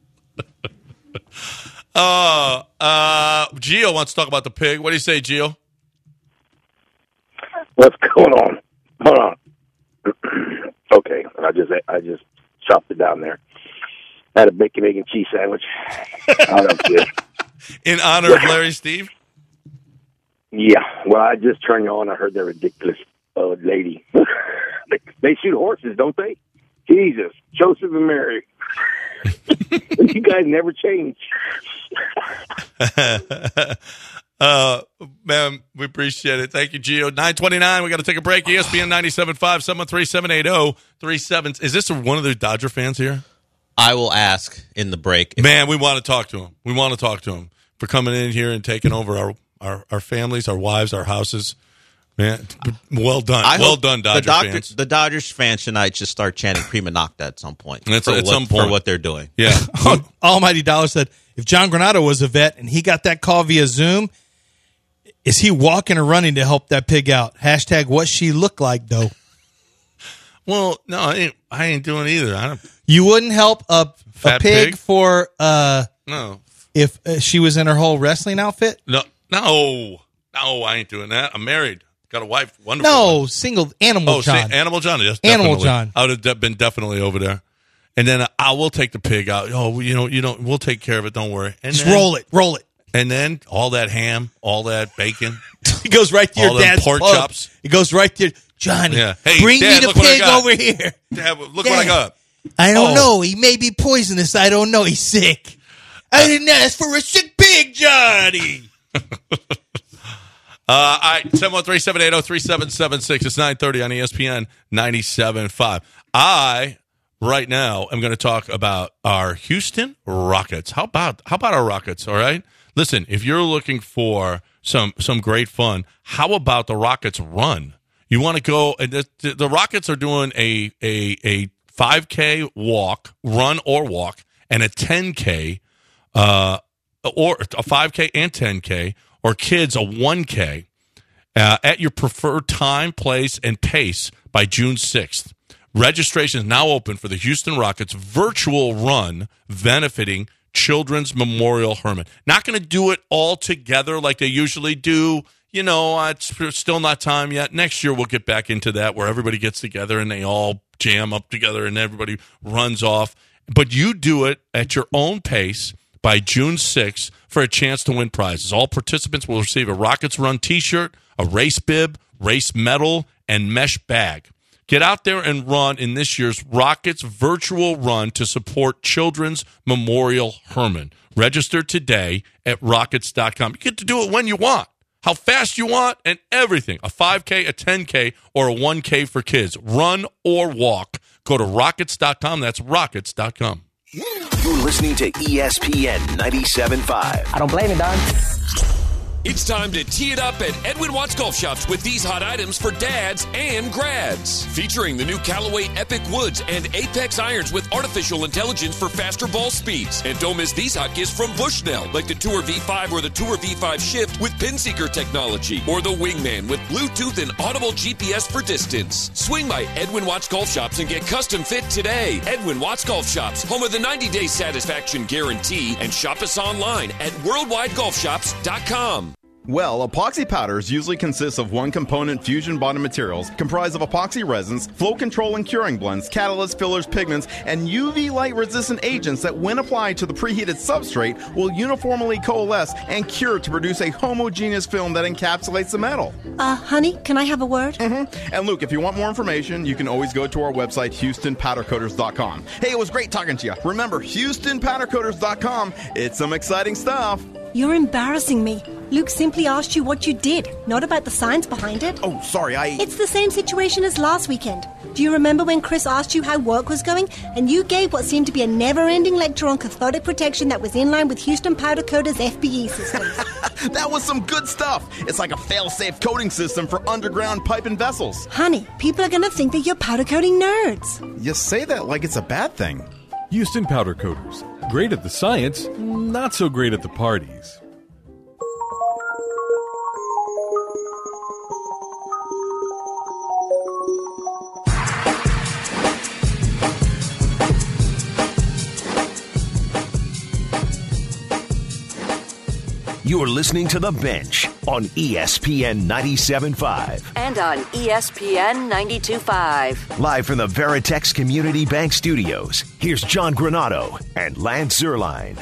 uh, uh, Gio wants to talk about the pig. What do you say, Gio? What's going on? Hold on. Okay, I just I just chopped it down there. I had a bacon, egg, and cheese sandwich. Oh, that's good. In honor of Larry Steve? Yeah. Well, I just turned you on. I heard that ridiculous uh, lady. they, they shoot horses, don't they? Jesus, Joseph and Mary. You guys never change. uh, man, we appreciate it. Thank you, Gio. nine twenty-nine, we got to take a break. E S P N ninety-seven point five, seven one three, seven eight zero, three seven. Is this one of the Dodger fans here? I will ask in the break. Man, we want to talk to him. We want to talk to him for coming in here and taking over our, our, our families, our wives, our houses. Man, well done. I well hope done, Dodger the Dodgers, fans. The Dodgers fans tonight should start chanting Prima Nocta at some point. That's- for at what, some point. For what they're doing. Yeah. Almighty Dollar said, if John Granado was a vet and he got that call via Zoom, is he walking or running to help that pig out? Hashtag what she looked like, though. Well, no, I ain't, I ain't doing either. I don't. You wouldn't help a, a Fat pig, pig? for uh, No. if uh, she was in her whole wrestling outfit? No, no, no, I ain't doing that. I'm married. got a wife. Wonderful. No, wife. single Animal oh, John. Say, Animal John. Yes, Animal definitely. John. I would have de- been definitely over there. And then I will take the pig out. Oh, you know, you know, we'll take care of it. Don't worry. And Just then, roll it, roll it. And then all that ham, all that bacon. It goes right to all your them dad's pork pub. chops. It goes right to Johnny. Yeah. Hey, bring Dad, me look the what I pig got. over here. Dad, look Dad, what I got. I don't Oh. know. He may be poisonous. I don't know. He's sick. I didn't ask for a sick pig, Johnny. Uh, all right, seven one three, seven eight zero, three seven seven six. It's nine thirty on E S P N ninety-seven point five. I, right now, am going to talk about our Houston Rockets. How about how about our Rockets, all right? Listen, if you're looking for some some great fun, how about the Rockets run? You want to go, and the, the, the Rockets are doing a, a, a five K walk, run or walk, and a ten K, uh, or a five K and ten K, or kids a one K uh, at your preferred time, place, and pace by June sixth. Registration is now open for the Houston Rockets virtual run benefiting Children's Memorial Hermann. Not going to do it all together like they usually do. You know, uh, it's still not time yet. Next year we'll get back into that where everybody gets together and they all jam up together and everybody runs off. But you do it at your own pace by June sixth for a chance to win prizes. All participants will receive a Rockets Run t-shirt, a race bib, race medal, and mesh bag. Get out there and run in this year's Rockets virtual run to support Children's Memorial Hermann. Register today at rockets dot com. You get to do it when you want, how fast you want, and everything. A five K, a ten K, or a one K for kids. Run or walk. Go to rockets dot com. That's rockets dot com. You're listening to E S P N ninety-seven point five. I don't blame you, Don. It's time to tee it up at Edwin Watts Golf Shops with these hot items for dads and grads. Featuring the new Callaway Epic Woods and Apex irons with artificial intelligence for faster ball speeds. And don't miss these hot gifts from Bushnell, like the Tour V five or the Tour V five Shift with Pin Seeker technology, or the Wingman with Bluetooth and audible G P S for distance. Swing by Edwin Watts Golf Shops and get custom fit today. Edwin Watts Golf Shops, home of the ninety-day satisfaction guarantee, and shop us online at worldwide golf shops dot com. Well, epoxy powders usually consist of one-component fusion bonded materials comprised of epoxy resins, flow control and curing blends, catalysts, fillers, pigments, and U V light-resistant agents that, when applied to the preheated substrate, will uniformly coalesce and cure to produce a homogeneous film that encapsulates the metal. Uh, honey, can I have a word? Mm-hmm. And Luke, if you want more information, you can always go to our website, houston powder coaters dot com. Hey, it was great talking to you. Remember, houston powder coaters dot com. It's some exciting stuff. You're embarrassing me. Luke simply asked you what you did, not about the science behind it. Oh, sorry, I... It's the same situation as last weekend. Do you remember when Chris asked you how work was going, and you gave what seemed to be a never-ending lecture on cathodic protection that was in line with Houston Powder Coaters' F B E systems? That was some good stuff. It's like a fail-safe coating system for underground pipe and vessels. Honey, people are going to think that you're powder coating nerds. You say that like it's a bad thing. Houston Powder Coaters. Great at the science, not so great at the parties. You're listening to The Bench on E S P N ninety-seven point five. And on E S P N ninety-two point five. Live from the Veritex Community Bank Studios, here's John Granado and Lance Zierlein.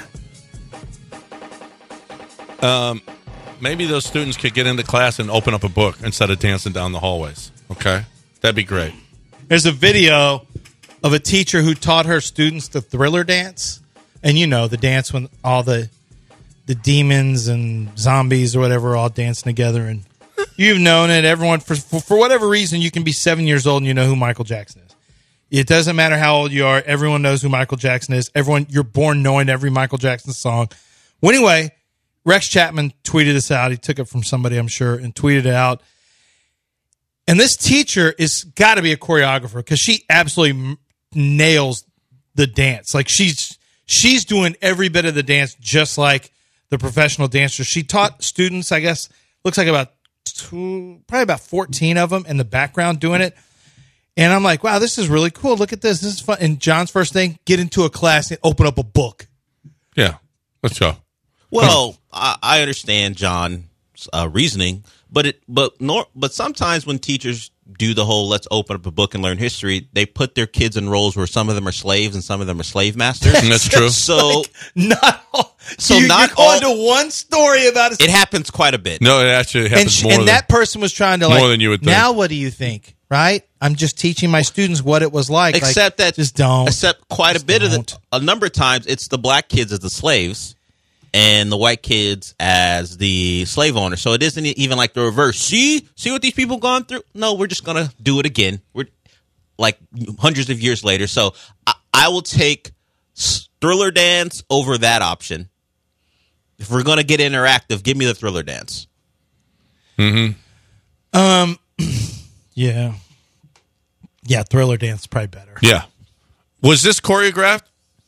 Um, maybe those students could get into class and open up a book instead of dancing down the hallways. Okay? That'd be great. There's a video of a teacher who taught her students the Thriller dance. And you know, the dance when all the the demons and zombies or whatever are all dancing together. And you've known it. Everyone, for, for for whatever reason, you can be seven years old and you know who Michael Jackson is. It doesn't matter how old you are. Everyone knows who Michael Jackson is. Everyone, you're born knowing every Michael Jackson song. Well, anyway, Rex Chapman tweeted this out. He took it from somebody, I'm sure, and tweeted it out. And this teacher is got to be a choreographer because she absolutely m- nails the dance. Like she's she's doing every bit of the dance just like the professional dancers. She taught students, I guess, looks like about two, probably about fourteen of them in the background doing it. And I'm like, wow, this is really cool. Look at this. This is fun. And John's first thing, get into a class and open up a book. Yeah, let's go. Well, I, I understand John's uh, reasoning, But it, but nor, but sometimes when teachers do the whole let's open up a book and learn history, they put their kids in roles where some of them are slaves and some of them are slave masters. That's true. So like, not all, so you, not you're all. going to one story about a It happens quite a bit. No, it actually happens and, sh- more and than that person was trying to more like. than you would think. Now, what do you think? Right? I'm just teaching my students what it was like. Except like, that just don't. Except quite Just a bit don't. of the a number of times it's the black kids as the slaves and the white kids as the slave owners. So it isn't even like the reverse. See, see what these people gone through. No, we're just gonna do it again. We're like hundreds of years later. So I, I will take Thriller Dance over that option. If we're gonna get interactive, give me the Thriller Dance. Mm-hmm. Um. Yeah. Yeah, Thriller Dance is probably better. Yeah. Was this choreographed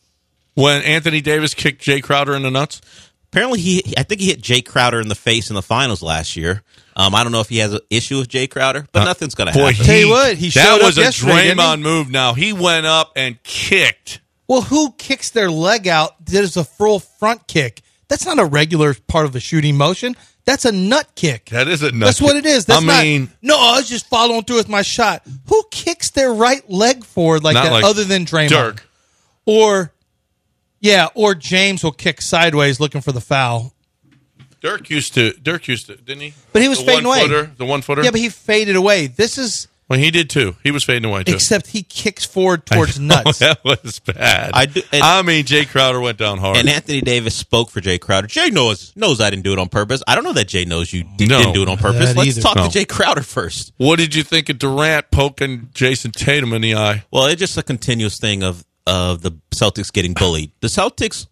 when Anthony Davis kicked Jay Crowder in the nuts? Apparently, he I think he hit Jay Crowder in the face in the finals last year. Um, I don't know if he has an issue with Jay Crowder, but uh, nothing's going to happen. Boy, tell you what, he that showed was up a yesterday, Draymond move. Now he went up and kicked. Well, who kicks their leg out? That is a full front kick. That's not a regular part of a shooting motion. That's a nut kick. That is a nut That's kick. what it is. That's I mean, not, no, I was just following through with my shot. Who kicks their right leg forward like Not that like other than Draymond? Dirk. Or, yeah, or James will kick sideways looking for the foul. Dirk used to. Dirk used to, didn't he? But he was the fading one away. Footer, the one footer. Yeah, but he faded away. This is... Well, he did too. He was fading away too. Except he kicks forward towards nuts. That was bad. I, do, and, I mean, Jay Crowder went down hard. And Anthony Davis spoke for Jay Crowder. Jay knows knows I didn't do it on purpose. I don't know that Jay knows you did, No. didn't do it on purpose. That Let's either. talk No. to Jay Crowder first. What did you think of Durant poking Jason Tatum in the eye? Well, it's just a continuous thing of of the Celtics getting bullied. The Celtics,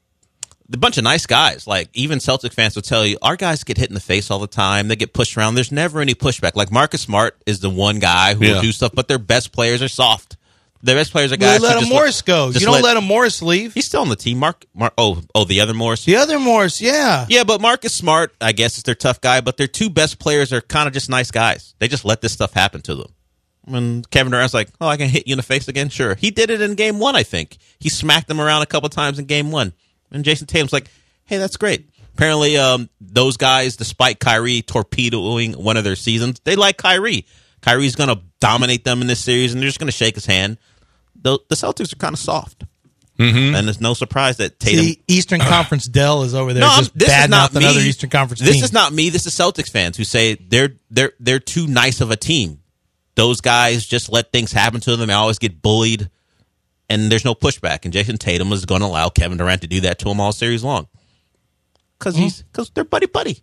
the bunch of nice guys, like even Celtic fans will tell you, our guys get hit in the face all the time. They get pushed around. There's never any pushback. Like Marcus Smart is the one guy who Yeah. will do stuff, but their best players are soft. Their best players are Well, guys. they let who him just Morris go. just You don't let him Morris leave. He's still on the team. Mark, Mark. Oh, oh, the other Morris. The other Morris, yeah. Yeah, but Marcus Smart, I guess, is their tough guy, but their two best players are kind of just nice guys. They just let this stuff happen to them. When Kevin Durant's like, oh, I can hit you in the face again? Sure. He did it in game one, I think. He smacked them around a couple times in game one. And Jason Tatum's like, hey, that's great. Apparently, um, those guys, despite Kyrie torpedoing one of their seasons, they like Kyrie. Kyrie's going to dominate them in this series, and they're just going to shake his hand. The, the Celtics are kind of soft. Mm-hmm. And it's no surprise that Tatum... See, Eastern Conference Dell is over there No, I'm- just this is bad not mouthing me. other Eastern Conference This teams. is not me. This is Celtics fans who say they're they're they're too nice of a team. Those guys just let things happen to them. They always get bullied, and there's no pushback. And Jason Tatum is going to allow Kevin Durant to do that to him all series long because he's because they're buddy buddy.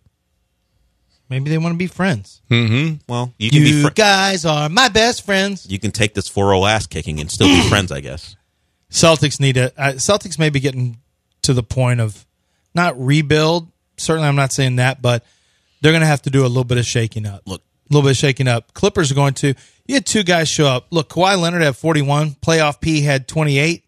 Maybe they want to be friends. Mm-hmm. Well, you can You be fr- guys are my best friends. you can take this four oh ass kicking and still be friends, I guess. Celtics need a uh, Celtics may be getting to the point of not rebuild. Certainly, I'm not saying that, but they're going to have to do a little bit of shaking up. Look, a little bit of shaking up. Clippers are going to. You had two guys show up. Look, Kawhi Leonard had forty-one. Playoff P had twenty-eight.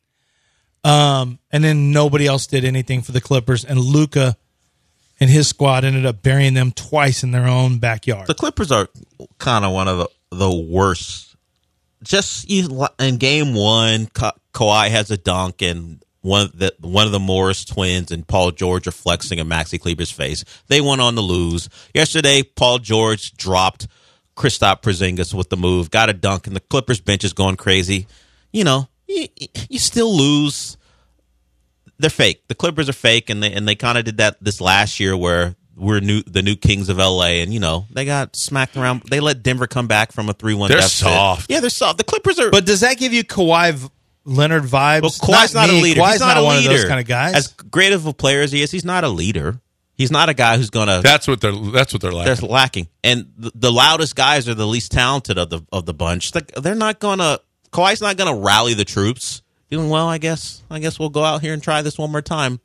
Um, and then nobody else did anything for the Clippers. And Luka and his squad ended up burying them twice in their own backyard. The Clippers are kind of one of the, the worst. Just you, in game one, Ka- Kawhi has a dunk, and one of the one of the Morris twins and Paul George are flexing in Maxi Kleber's face. They went on to lose. Yesterday, Paul George dropped Kristaps Porzingis with the move, got a dunk, and the Clippers bench is going crazy. You know, you, you still lose. They're fake. The Clippers are fake, and they and they kind of did that this last year where we're new, the new kings of L A, and you know they got smacked around. They let Denver come back from a three one. They're deficit. soft. Yeah, they're soft. The Clippers are. But does that give you Kawhi v- Leonard vibes? Well, Kawhi's not, me. a leader. Kawhi's he's not, not a one leader. of those kind of guys. As great of a player as he is, he's not a leader. He's not a guy who's going to. That's what they're. That's what they're lacking. They're lacking, and the, the loudest guys are the least talented of the of the bunch. Like, they're not going to. Kawhi's not going to rally the troops. Feeling well, I guess. I guess we'll go out here and try this one more time.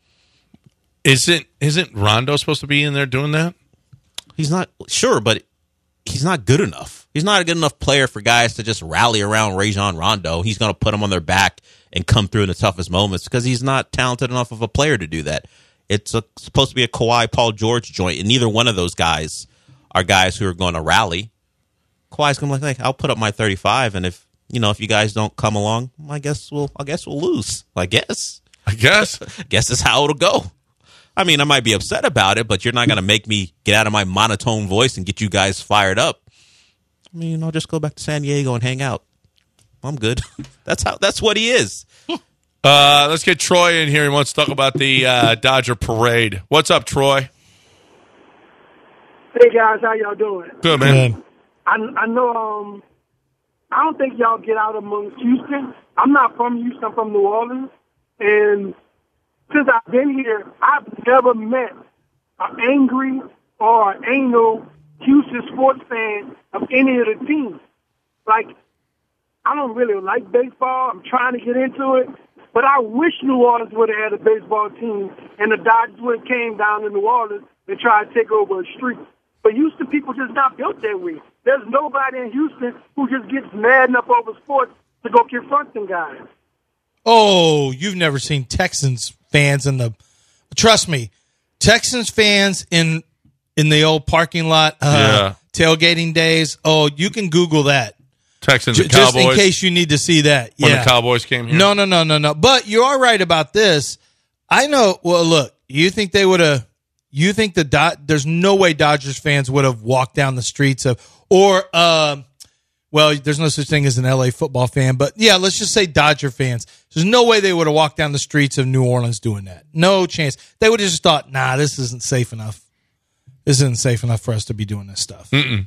Isn't isn't Rondo supposed to be in there doing that? He's not sure, but he's not good enough. He's not a good enough player for guys to just rally around Rajon Rondo. He's going to put them on their back and come through in the toughest moments because he's not talented enough of a player to do that. It's a, supposed to be a Kawhi Paul George joint, and neither one of those guys are guys who are going to rally. Kawhi's going to be like, I'll put up my thirty-five, and if you know if you guys don't come along, I guess we'll I guess we'll lose. I guess. I guess. guess that's how it'll go. I mean, I might be upset about it, but you're not going to make me get out of my monotone voice and get you guys fired up. I mean, I'll just go back to San Diego and hang out. I'm good. That's how. That's what he is. Uh, let's get Troy in here. He wants to talk about the uh, Dodger parade. What's up, Troy? Hey guys, how y'all doing? Good, man. I, I know. Um, I don't think y'all get out amongst Houston. I'm not from Houston. I'm from New Orleans, and since I've been here, I've never met an angry or an anal Houston sports fan of any of the teams. Like, I don't really like baseball. I'm trying to get into it. But I wish New Orleans would have had a baseball team and the Dodgers would have came down to New Orleans and tried to take over a street. But Houston people just not built that way. There's nobody in Houston who just gets mad enough over sports to go confront them guys. Oh, you've never seen Texans fans in the – trust me, Texans fans in in the old parking lot uh, yeah. tailgating days, oh, you can Google that. Texans J- and Cowboys. Just in case you need to see that. When yeah. the Cowboys came here? No, no, no, no, no. But you are right about this. I know. Well, look, you think they would have – you think the Dod- – there's no way Dodgers fans would have walked down the streets of – or, uh, well, there's no such thing as an L A football fan. But, yeah, let's just say Dodger fans. There's no way they would have walked down the streets of New Orleans doing that. No chance. They would have just thought, nah, this isn't safe enough. This isn't safe enough for us to be doing this stuff. Mm-mm.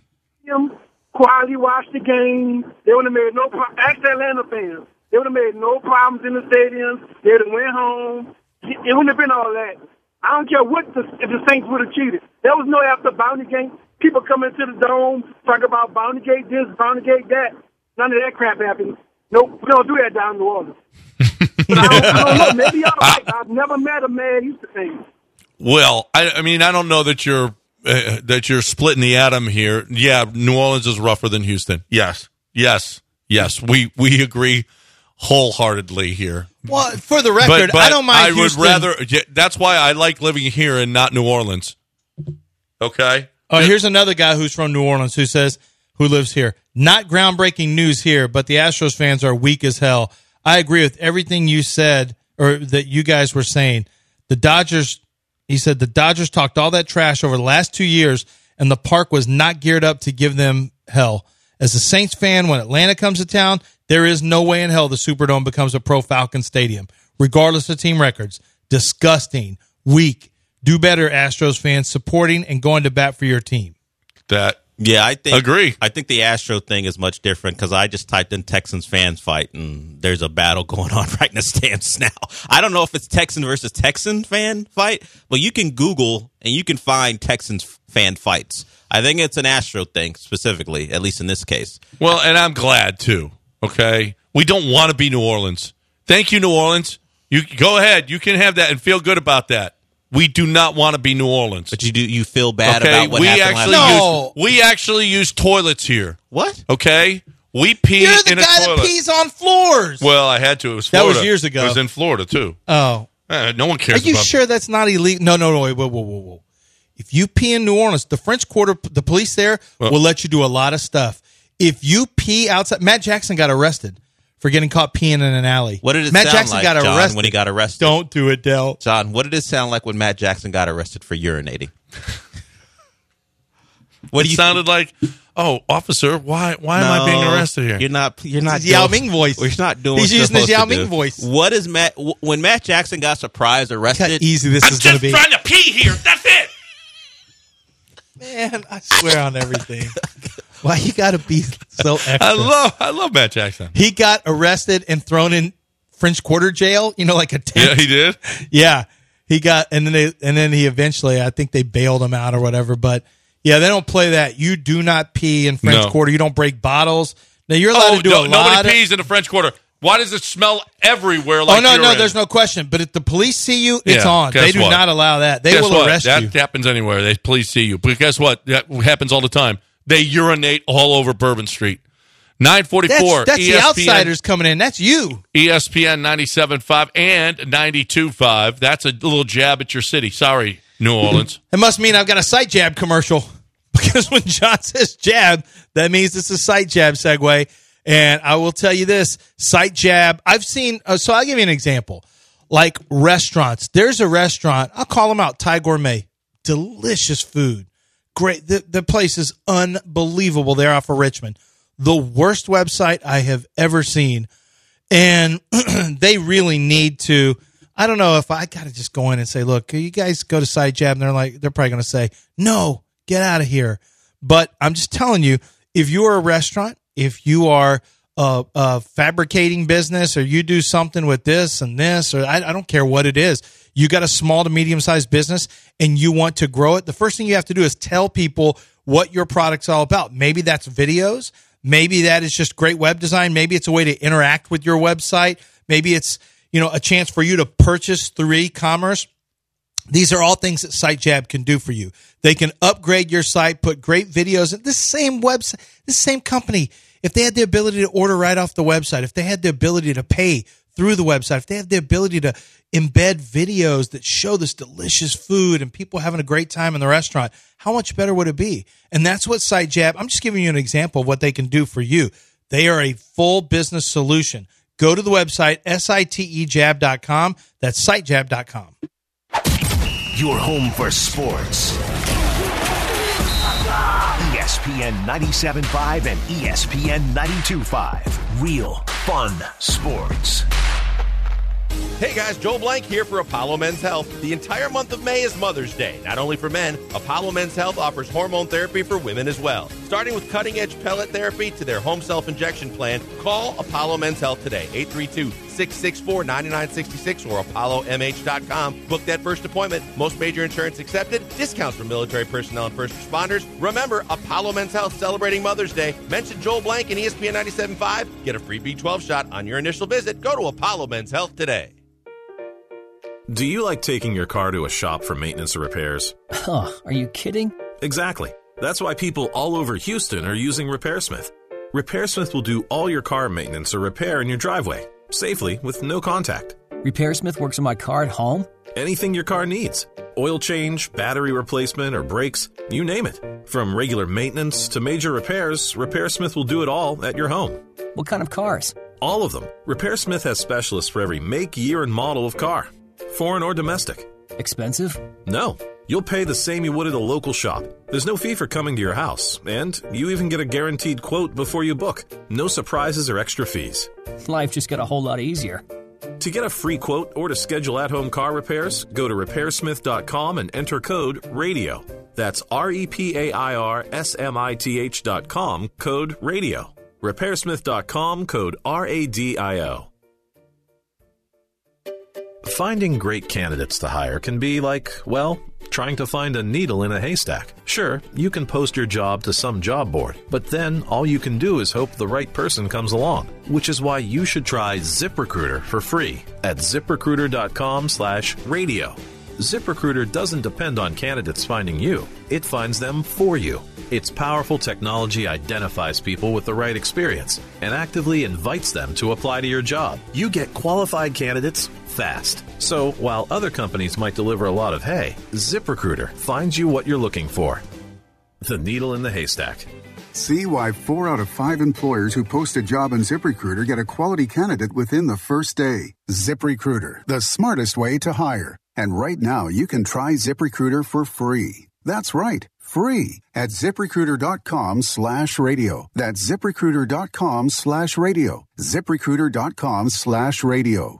Quietly watch the game. They would have made no problem. Ask the Atlanta fans. They would have made no problems in the stadiums. They would have went home. It wouldn't have been all that. I don't care what the, if the Saints would have cheated. There was no after Bounty Gate. People coming to the dome, talk about Bounty Gate this, Bounty Gate that. None of that crap happened. Nope, we don't do that down in New Orleans. But I don't, I don't know. Maybe y'all right. I've never met a mad Houston fan. Well, I, I mean, I don't know that you're uh, that you're splitting the atom here. Yeah, New Orleans is rougher than Houston. Yes, yes, yes. We we agree wholeheartedly here. Well, for the record, but, but I don't mind. I Houston. would rather. Yeah, that's why I like living here and not New Orleans. Okay. Oh, here's another guy who's from New Orleans who says who lives here. Not groundbreaking news here, but the Astros fans are weak as hell. I agree with everything you said or that you guys were saying. The Dodgers, he said, the Dodgers talked all that trash over the last two years, and the park was not geared up to give them hell. As a Saints fan, when Atlanta comes to town, there is no way in hell the Superdome becomes a Pro Falcon stadium, regardless of team records. Disgusting, weak. Do better, Astros fans, supporting and going to bat for your team. That Yeah, I think agree. I think the Astro thing is much different because I just typed in Texans fans fight and there's a battle going on right in the stands now. I don't know if it's Texan versus Texan fan fight, but you can Google and you can find Texans fan fights. I think it's an Astro thing specifically, at least in this case. Well, and I'm glad too. Okay, we don't want to be New Orleans. Thank you, New Orleans. You go ahead. You can have that and feel good about that. We do not want to be New Orleans. But you do you feel bad okay? about what we happened actually last use, No. We actually use toilets here. What? Okay? We pee You're the in a guy toilet. that pees on floors. Well, I had to. It was That Florida. was years ago. It was in Florida, too. Oh. Eh, no one Are cares you about sure that's not illegal? No, no, no. Wait, whoa, whoa, whoa, whoa. If you pee in New Orleans, the French Quarter, the police there Well- will let you do a lot of stuff. If you pee outside, Matt Jackson got arrested for getting caught peeing in an alley. What did it Matt sound Jackson like, got John, arrested when he got arrested? Don't do it, Del. John, what did it sound like when Matt Jackson got arrested for urinating? What it do you sounded like, oh, officer, why why am I being No, arrested here? You're not. You're not. His Yao doing- Ming voice. We're not doing. He's what using his you're Yao supposed to Ming do. voice. What is Matt? When Matt Jackson got surprised arrested? Look how easy this I'm is going just to be. trying to pee here. That's it. Man, I swear on everything. Why you got to be so extra? I love I love Matt Jackson. He got arrested and thrown in French Quarter jail. You know, like a tent. Yeah, he did. Yeah, he got, and then they, and then he eventually, I think they bailed him out or whatever. But yeah, they don't play that. You do not pee in French No. Quarter. You don't break bottles. Now you're allowed Oh, to do no, a lot. nobody of, pees in the French Quarter. Why does it smell everywhere like oh no, no, urine? there's no question. But if the police see you, it's Yeah, on. guess They do what? not allow that. They Guess will what? arrest that you. happens anywhere. They please see you. But guess what? That happens all the time. They urinate all over Bourbon Street. nine forty-four. That's, that's E the S P N, outsiders coming in. That's you. E S P N ninety-seven point five and ninety-two point five. That's a little jab at your city. Sorry, New Orleans. It must mean I've got a sight jab commercial because when John says jab, that means it's a sight jab segue. And I will tell you this, sight jab, I've seen, uh, so I'll give you an example. like restaurants. There's a restaurant, I'll call them out, Thai Gourmet. Delicious food. Great. The, the place is unbelievable there off of Richmond. The worst website I have ever seen. And they really need to, I don't know if I got to just go in and say, look, you guys go to SiteJab, and they're like, they're probably going to say, no, get out of here. But I'm just telling you, if you are a restaurant, if you are a, a fabricating business, or you do something with this and this, or I, I don't care what it is, you got a small to medium-sized business and you want to grow it, the first thing you have to do is tell people what your product's all about. Maybe that's videos. Maybe that is just great web design. Maybe it's a way to interact with your website. Maybe it's, you know, a chance for you to purchase through e-commerce. These are all things that SiteJab can do for you. They can upgrade your site, put great videos. This same website, this same company, if they had the ability to order right off the website, if they had the ability to pay through the website, if they have the ability to embed videos that show this delicious food and people having a great time in the restaurant, how much better would it be? And that's what SiteJab, I'm just giving you an example of what they can do for you. They are a full business solution. Go to the website, sitejab dot com. That's sitejab dot com. Your home for sports. E S P N ninety-seven point five and E S P N ninety-two point five. Real fun sports. Hey guys, Joel Blank here for Apollo Men's Health. The entire month of May is Mother's Day. Not only for men, Apollo Men's Health offers hormone therapy for women as well. Starting with cutting-edge pellet therapy to their home self-injection plan, call Apollo Men's Health today, eight three two, six six four, nine nine six six or apollo m h dot com. Book that first appointment. Most major insurance accepted. Discounts for military personnel and first responders. Remember, Apollo Men's Health celebrating Mother's Day. Mention Joel Blank and E S P N ninety-seven point five. Get a free B twelve shot on your initial visit. Go to Apollo Men's Health today. Do you like taking your car to a shop for maintenance or repairs? Huh, are you kidding? Exactly. That's why people all over Houston are using RepairSmith. RepairSmith will do all your car maintenance or repair in your driveway, safely with no contact. RepairSmith works on my car at home? Anything your car needs. Oil change, battery replacement, or brakes, you name it. From regular maintenance to major repairs, RepairSmith will do it all at your home. What kind of cars? All of them. RepairSmith has specialists for every make, year, and model of car. Foreign or domestic. Expensive? No. You'll pay the same you would at a local shop. There's no fee for coming to your house, and you even get a guaranteed quote before you book. No surprises or extra fees. Life just got a whole lot easier. To get a free quote or to schedule at-home car repairs, go to repair smith dot com and enter code RADIO. That's R E P A I R S M I T H dot com, code RADIO. repair smith dot com, code R A D I O. Finding great candidates to hire can be like, well, trying to find a needle in a haystack. Sure, you can post your job to some job board, but then all you can do is hope the right person comes along, which is why you should try ZipRecruiter for free at ziprecruiter dot com slash radio. ZipRecruiter doesn't depend on candidates finding you. It finds them for you. Its powerful technology identifies people with the right experience and actively invites them to apply to your job. You get qualified candidates fast. So while other companies might deliver a lot of hay, ZipRecruiter finds you what you're looking for. The needle in the haystack. See why four out of five employers who post a job on ZipRecruiter get a quality candidate within the first day. ZipRecruiter, the smartest way to hire. And right now, you can try ZipRecruiter for free. That's right, free at ziprecruiter dot com slash radio. That's ziprecruiter dot com slash radio. ziprecruiter dot com slash radio.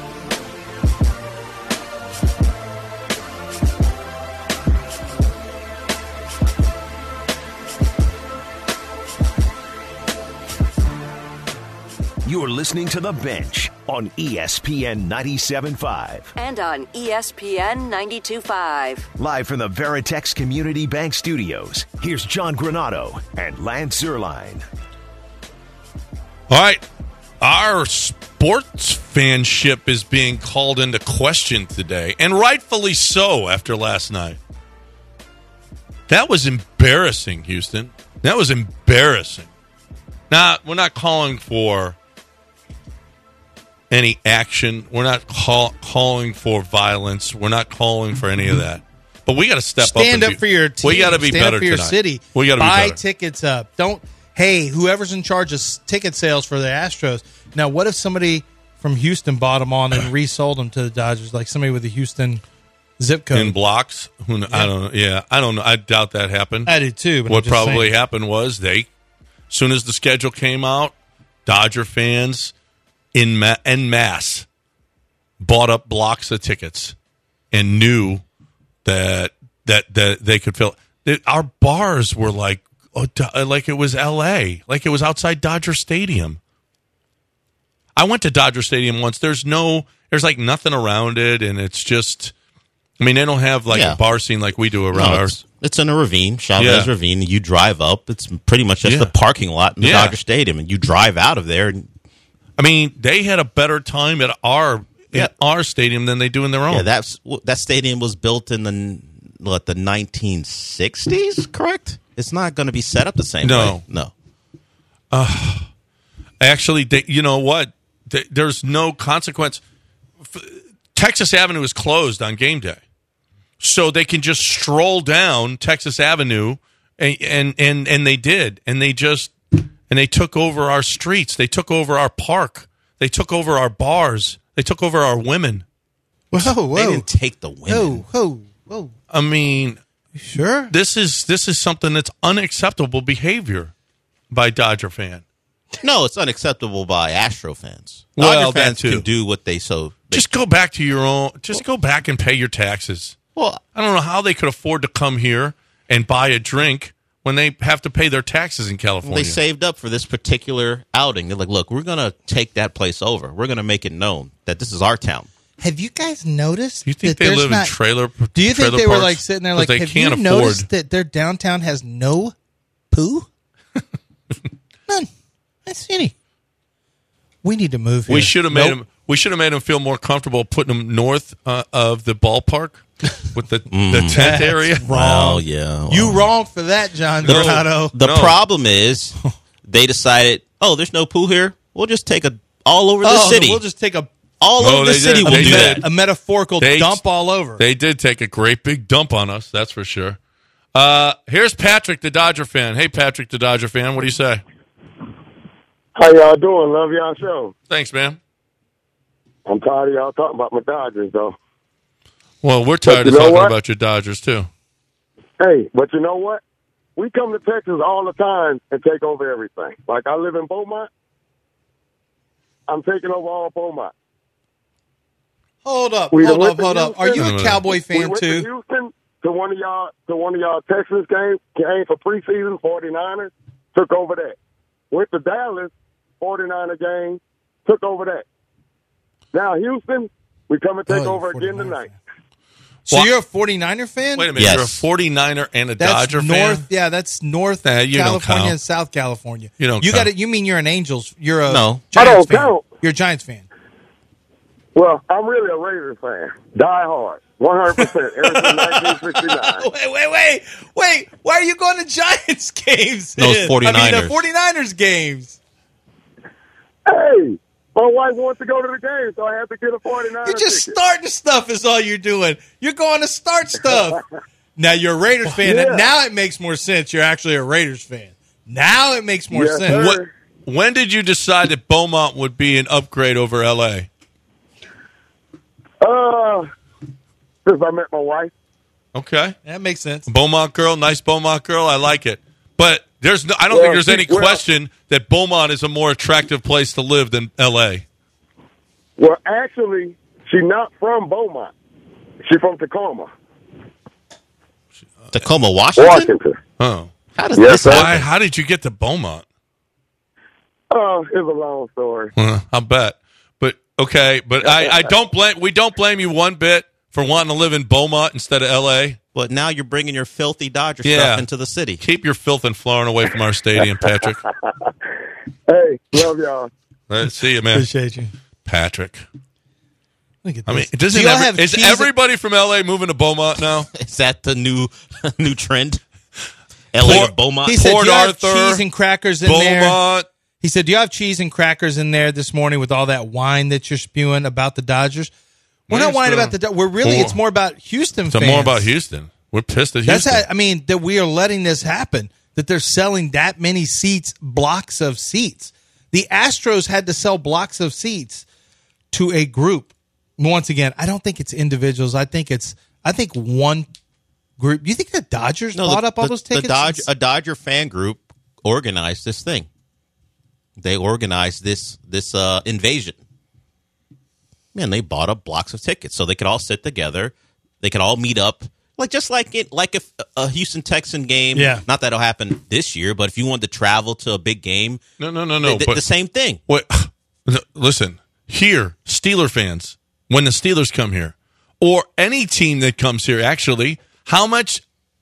You're listening to The Bench on E S P N ninety-seven point five. And on E S P N ninety-two point five. Live from the Veritex Community Bank Studios, here's John Granado and Lance Zierlein. All right. Our sports fanship is being called into question today, and rightfully so after last night. That was embarrassing, Houston. That was embarrassing. Now, we're not calling for any action. We're not call, calling for violence. We're not calling for any of that. But we got to step Stand up. Stand up be, for your team. We got to be Stand better up for your tonight. city. We got to be Buy better. tickets up. Don't. Hey, whoever's in charge of ticket sales for the Astros. Now, what if somebody from Houston bought them on and resold them to the Dodgers, like somebody with a Houston zip code. In blocks? Who kn- I don't know. Yeah, I don't know. I doubt that happened. I do too. But what I'm just probably saying. happened was they, as soon as the schedule came out, Dodger fans in ma- en masse bought up blocks of tickets and knew that that that they could fill. It, our bars were like oh, do- like it was L A, like it was outside Dodger Stadium. I went to Dodger Stadium once. There's no, there's like nothing around it, and it's just. I mean, they don't have like Yeah. a bar scene like we do around No, ours. it's, it's in a ravine, Chavez Yeah. Ravine. You drive up. It's pretty much just Yeah. the parking lot in the Yeah. Dodger Stadium, and you drive out of there. And, I mean, they had a better time at our Yeah. at our stadium than they do in their own. yeah, that's that stadium was built in the what the nineteen sixties, correct? It's not going to be set up the same No. way. No. Uh, actually, they, you know what? They, there's no consequence. F- Texas Avenue is closed on game day, so they can just stroll down Texas Avenue, and and and, and they did, and they just and they took over our streets. They took over our park. They took over our bars. They took over our women. Whoa, whoa. They didn't take the women. Whoa, whoa, whoa. I mean, sure. This is this is something that's unacceptable behavior by Dodger fan. No, it's unacceptable by Astro fans. Well, Dodger that fans too. can do what they so. They Just go back to your own. Just go back and pay your taxes. Well, I don't know how they could afford to come here and buy a drink when they have to pay their taxes in California. They saved up for this particular outing. They're like, look, we're going to take that place over. We're going to make it known that this is our town. Have you guys noticed? You think that they there's live not- in trailer? Do you think trailer they were parks? like sitting there 'Cause like, they have can't you afford? noticed that their downtown has no poo? None. I see any. We need to move here. We should have made Nope. them. We should have made them feel more comfortable putting them north uh, of the ballpark with the, the tent That's area. Well, yeah. well. You wrong for that, John The, Dorado. the No. problem is they decided, oh, there's no pool here. We'll just take a all over the Oh, city. we'll just take a all Oh, over the they city. did. We'll They do did. that. a metaphorical They- dump all over. They did take a great big dump on us. That's for sure. Uh, here's Patrick, the Dodger fan. Hey, Patrick, the Dodger fan. What do you say? How y'all doing? Love y'all show. Thanks, man. I'm tired of y'all talking about my Dodgers, though. Well, we're tired But of you know talking what? about your Dodgers too. Hey, but you know what? We come to Texas all the time and take over everything. Like, I live in Beaumont. I'm taking over all Beaumont. Hold up, We hold went up, to hold up. Are you a Houston. Cowboy We fan went too? to Houston to one of y'all to one of y'all Texas game game for preseason. forty-niners took over that. Went to Dallas, forty-niner game, took over that. Now Houston, we come and take Oh, you're over again forty-niner tonight. So Well- you're a forty-niner fan? Wait a minute. Yes. You're a forty-niner and a That's Dodger north, fan? yeah, that's North Nah, you don't California count. and South California. You don't You count. got it. You mean you're an Angels? You're a No. I Giants don't fan. count. You're a Giants fan. Well, I'm really a Raiders fan. Die hard. one hundred percent. Ever since nineteen sixty-nine. Wait, wait, wait, wait! Why are you going to Giants games? Those I mean, forty-niners. the forty-niners games. Hey, my wife wants to go to the game, so I have to get a forty-niner You're just ticket. starting stuff. Is all you're doing. You're going to start stuff. Now you're a Raiders fan. Yeah. Now it makes more sense. You're actually a Raiders fan. Now it makes more Yes, sense. sir. What, when did you decide that Beaumont would be an upgrade over L A? Uh, since I met my wife. Okay. That makes sense. Beaumont girl, nice Beaumont girl. I like it. But there's no, I don't Well, think there's any well- question that Beaumont is a more attractive place to live than L A. Well, actually, she's not from Beaumont. She's from Tacoma, Tacoma, Washington. Washington. Oh. How does Yes, this sir. happen? Why, how did you get to Beaumont? Uh, it's a long story. Uh, I'll bet. But okay, but I, I don't blame we don't blame you one bit for wanting to live in Beaumont instead of L A. But now you're bringing your filthy Dodger Yeah. stuff into the city. Keep your filth and flooring away from our stadium, Patrick. Hey, love y'all. Let's see you, man. Appreciate you. Patrick. Look at I mean, this. doesn't Do y'all every, have is cheese- everybody from L A moving to Beaumont now? Is that the new new trend? L A Port- to Beaumont. He said, Port "Do you have Arthur, cheese and crackers in there?" Beaumont. He said, "Do you have cheese and crackers in there this morning with all that wine that you're spewing about the Dodgers?" We're not Where's whining the- about the. Do- We're really. Or- It's more about Houston. It's fans. more about Houston. We're pissed at That's Houston. how. I mean, that we are letting this happen. That they're selling that many seats, blocks of seats. The Astros had to sell blocks of seats to a group. Once again, I don't think it's individuals. I think it's I think one group. Do you think the Dodgers No, bought the, up all the, those tickets? The Dodge, a Dodger fan group organized this thing. They organized this this uh, invasion. Man, they bought up blocks of tickets so they could all sit together. They could all meet up, like just like it, like if a Houston Texan game. Yeah. Not that it'll happen this year, but if you wanted to travel to a big game, No, no, no, no. the, but the same thing. What? Listen, here, Steeler fans, when the Steelers come here, or any team that comes here, actually, how much,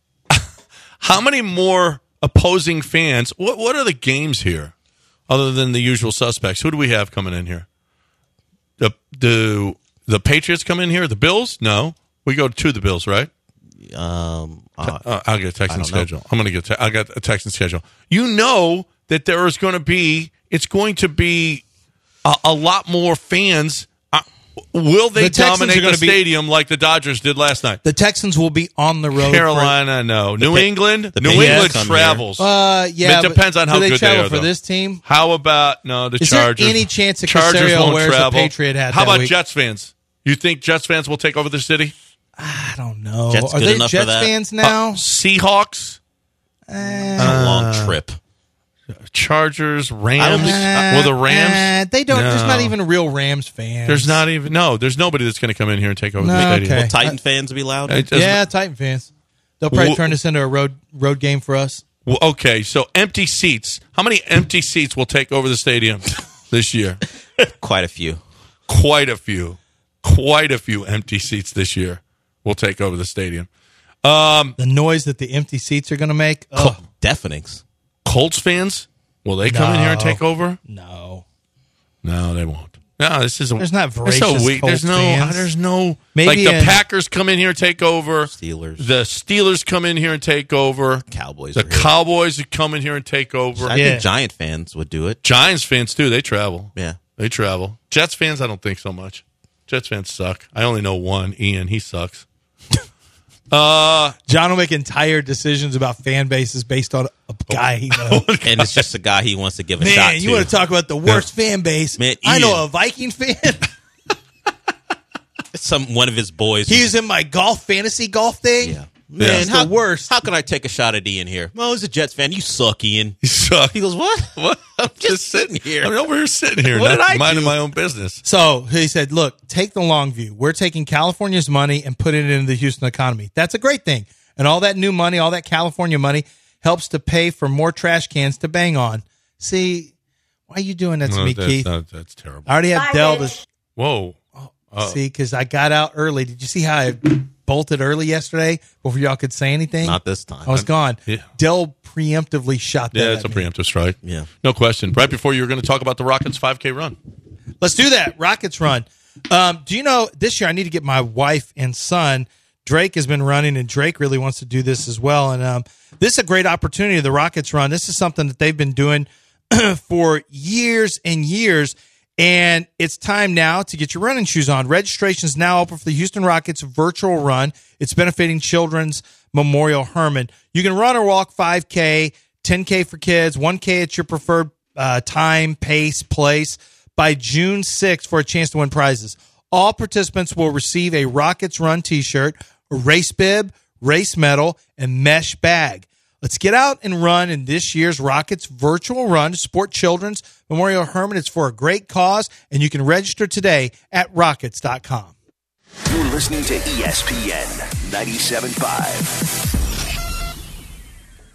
how many more opposing fans? What What are the games here, other than the usual suspects? Who do we have coming in here? The the the Patriots come in here. The Bills? No, we go to the Bills, right? Um, uh, uh, I'll get a Texan I don't know. schedule. I'm going to get. Te- I got a Texan schedule. You know that there is going to be. It's going to be a, a lot more fans. Uh, will they The Texans dominate are gonna the be- stadium like the Dodgers did last night? The Texans will be on the road. Carolina, no. New Pa- England, the New Patriots England come travels. For, uh, yeah, it but depends on do how they good travel they are for though. this team. How about no the Is there Chargers? any chance that Chargers Caserio won't wears a travel? Patriot hat How that about week? Jets fans? You think Jets fans will take over the city? I don't know. Jets Are good they enough for Jets that? fans now? Uh, Seahawks, Eh, It's a long Uh, trip. Chargers, I don't Rams. think- Well, the Rams. eh, they don't. There's not No. even real Rams fans. There's not even no. There's nobody that's going to come in here and take over No, the stadium. okay. Will Titan fans be loud? It doesn't- Yeah, Titan fans. They'll probably Well- turn this into a road road game for us. Well, okay, so empty seats. How many empty seats will take over the stadium this year? Quite a few. Quite a few. Quite a few empty seats this year will take over the stadium. Um, The noise that the empty seats are going to make. Col- Oh, Deafenings. Colts fans, will they come in here and No. take over? no. No, they won't. No, this is a, There's not there's so voracious weak. There's Colts no. fans. There's no. Maybe like the in- Packers come in here and take over. Steelers. The Steelers come in here and take over. Cowboys. The are here. Cowboys would come in here and take over. I Yeah. think Giant fans would do it. Giants fans too. They travel. Yeah. They travel. Jets fans, I don't think so much. Jets fans suck. I only know one, Ian. He sucks. uh, John will make entire decisions about fan bases based on a guy he knows. And it's just a guy he wants to give a shot Man, to. you want to talk about the worst fan base? Man, I know Ian. a Viking fan. Some one of his boys. He's in my golf fantasy golf thing. Yeah. Man, Man, it's how, the worst. How can I take a shot at Ian here? Oh, he's a Jets fan. You suck, Ian. he sucks. He goes, what? What? I'm just sitting here. I'm over here sitting here, What not did I minding do? my own business. So he said, look, take the long view. We're taking California's money and putting it into the Houston economy. That's a great thing. And all that new money, all that California money helps to pay for more trash cans to bang on. See, why are you doing that to No, me, that's, Keith? not- that's terrible. I already have Bye, Dell Rich. to Whoa. Uh, see because I got out early. Did you see how I bolted early yesterday before y'all could say anything? Not this time. I was gone. Yeah. Dell preemptively shot that. yeah, it's a at me. preemptive strike. Yeah. No question. Right before you were going to talk about the Rockets five K run. Let's do that. Rockets run. Um, do you know this year I need to get my wife and son. Drake has been running, and Drake really wants to do this as well. And um, this is a great opportunity. The Rockets run. This is something that they've been doing for years and years. And it's time now to get your running shoes on. Registration is now open for the Houston Rockets virtual run. It's benefiting Children's Memorial Hermann. You can run or walk five K, ten K for kids, one K at your preferred uh, time, pace, place by June sixth for a chance to win prizes. All participants will receive a Rockets Run t-shirt, a race bib, race medal, and mesh bag. Let's get out and run in this year's Rockets virtual run to support Children's Memorial Hermann. It's for a great cause, and you can register today at rockets dot com. You're listening to E S P N ninety-seven point five.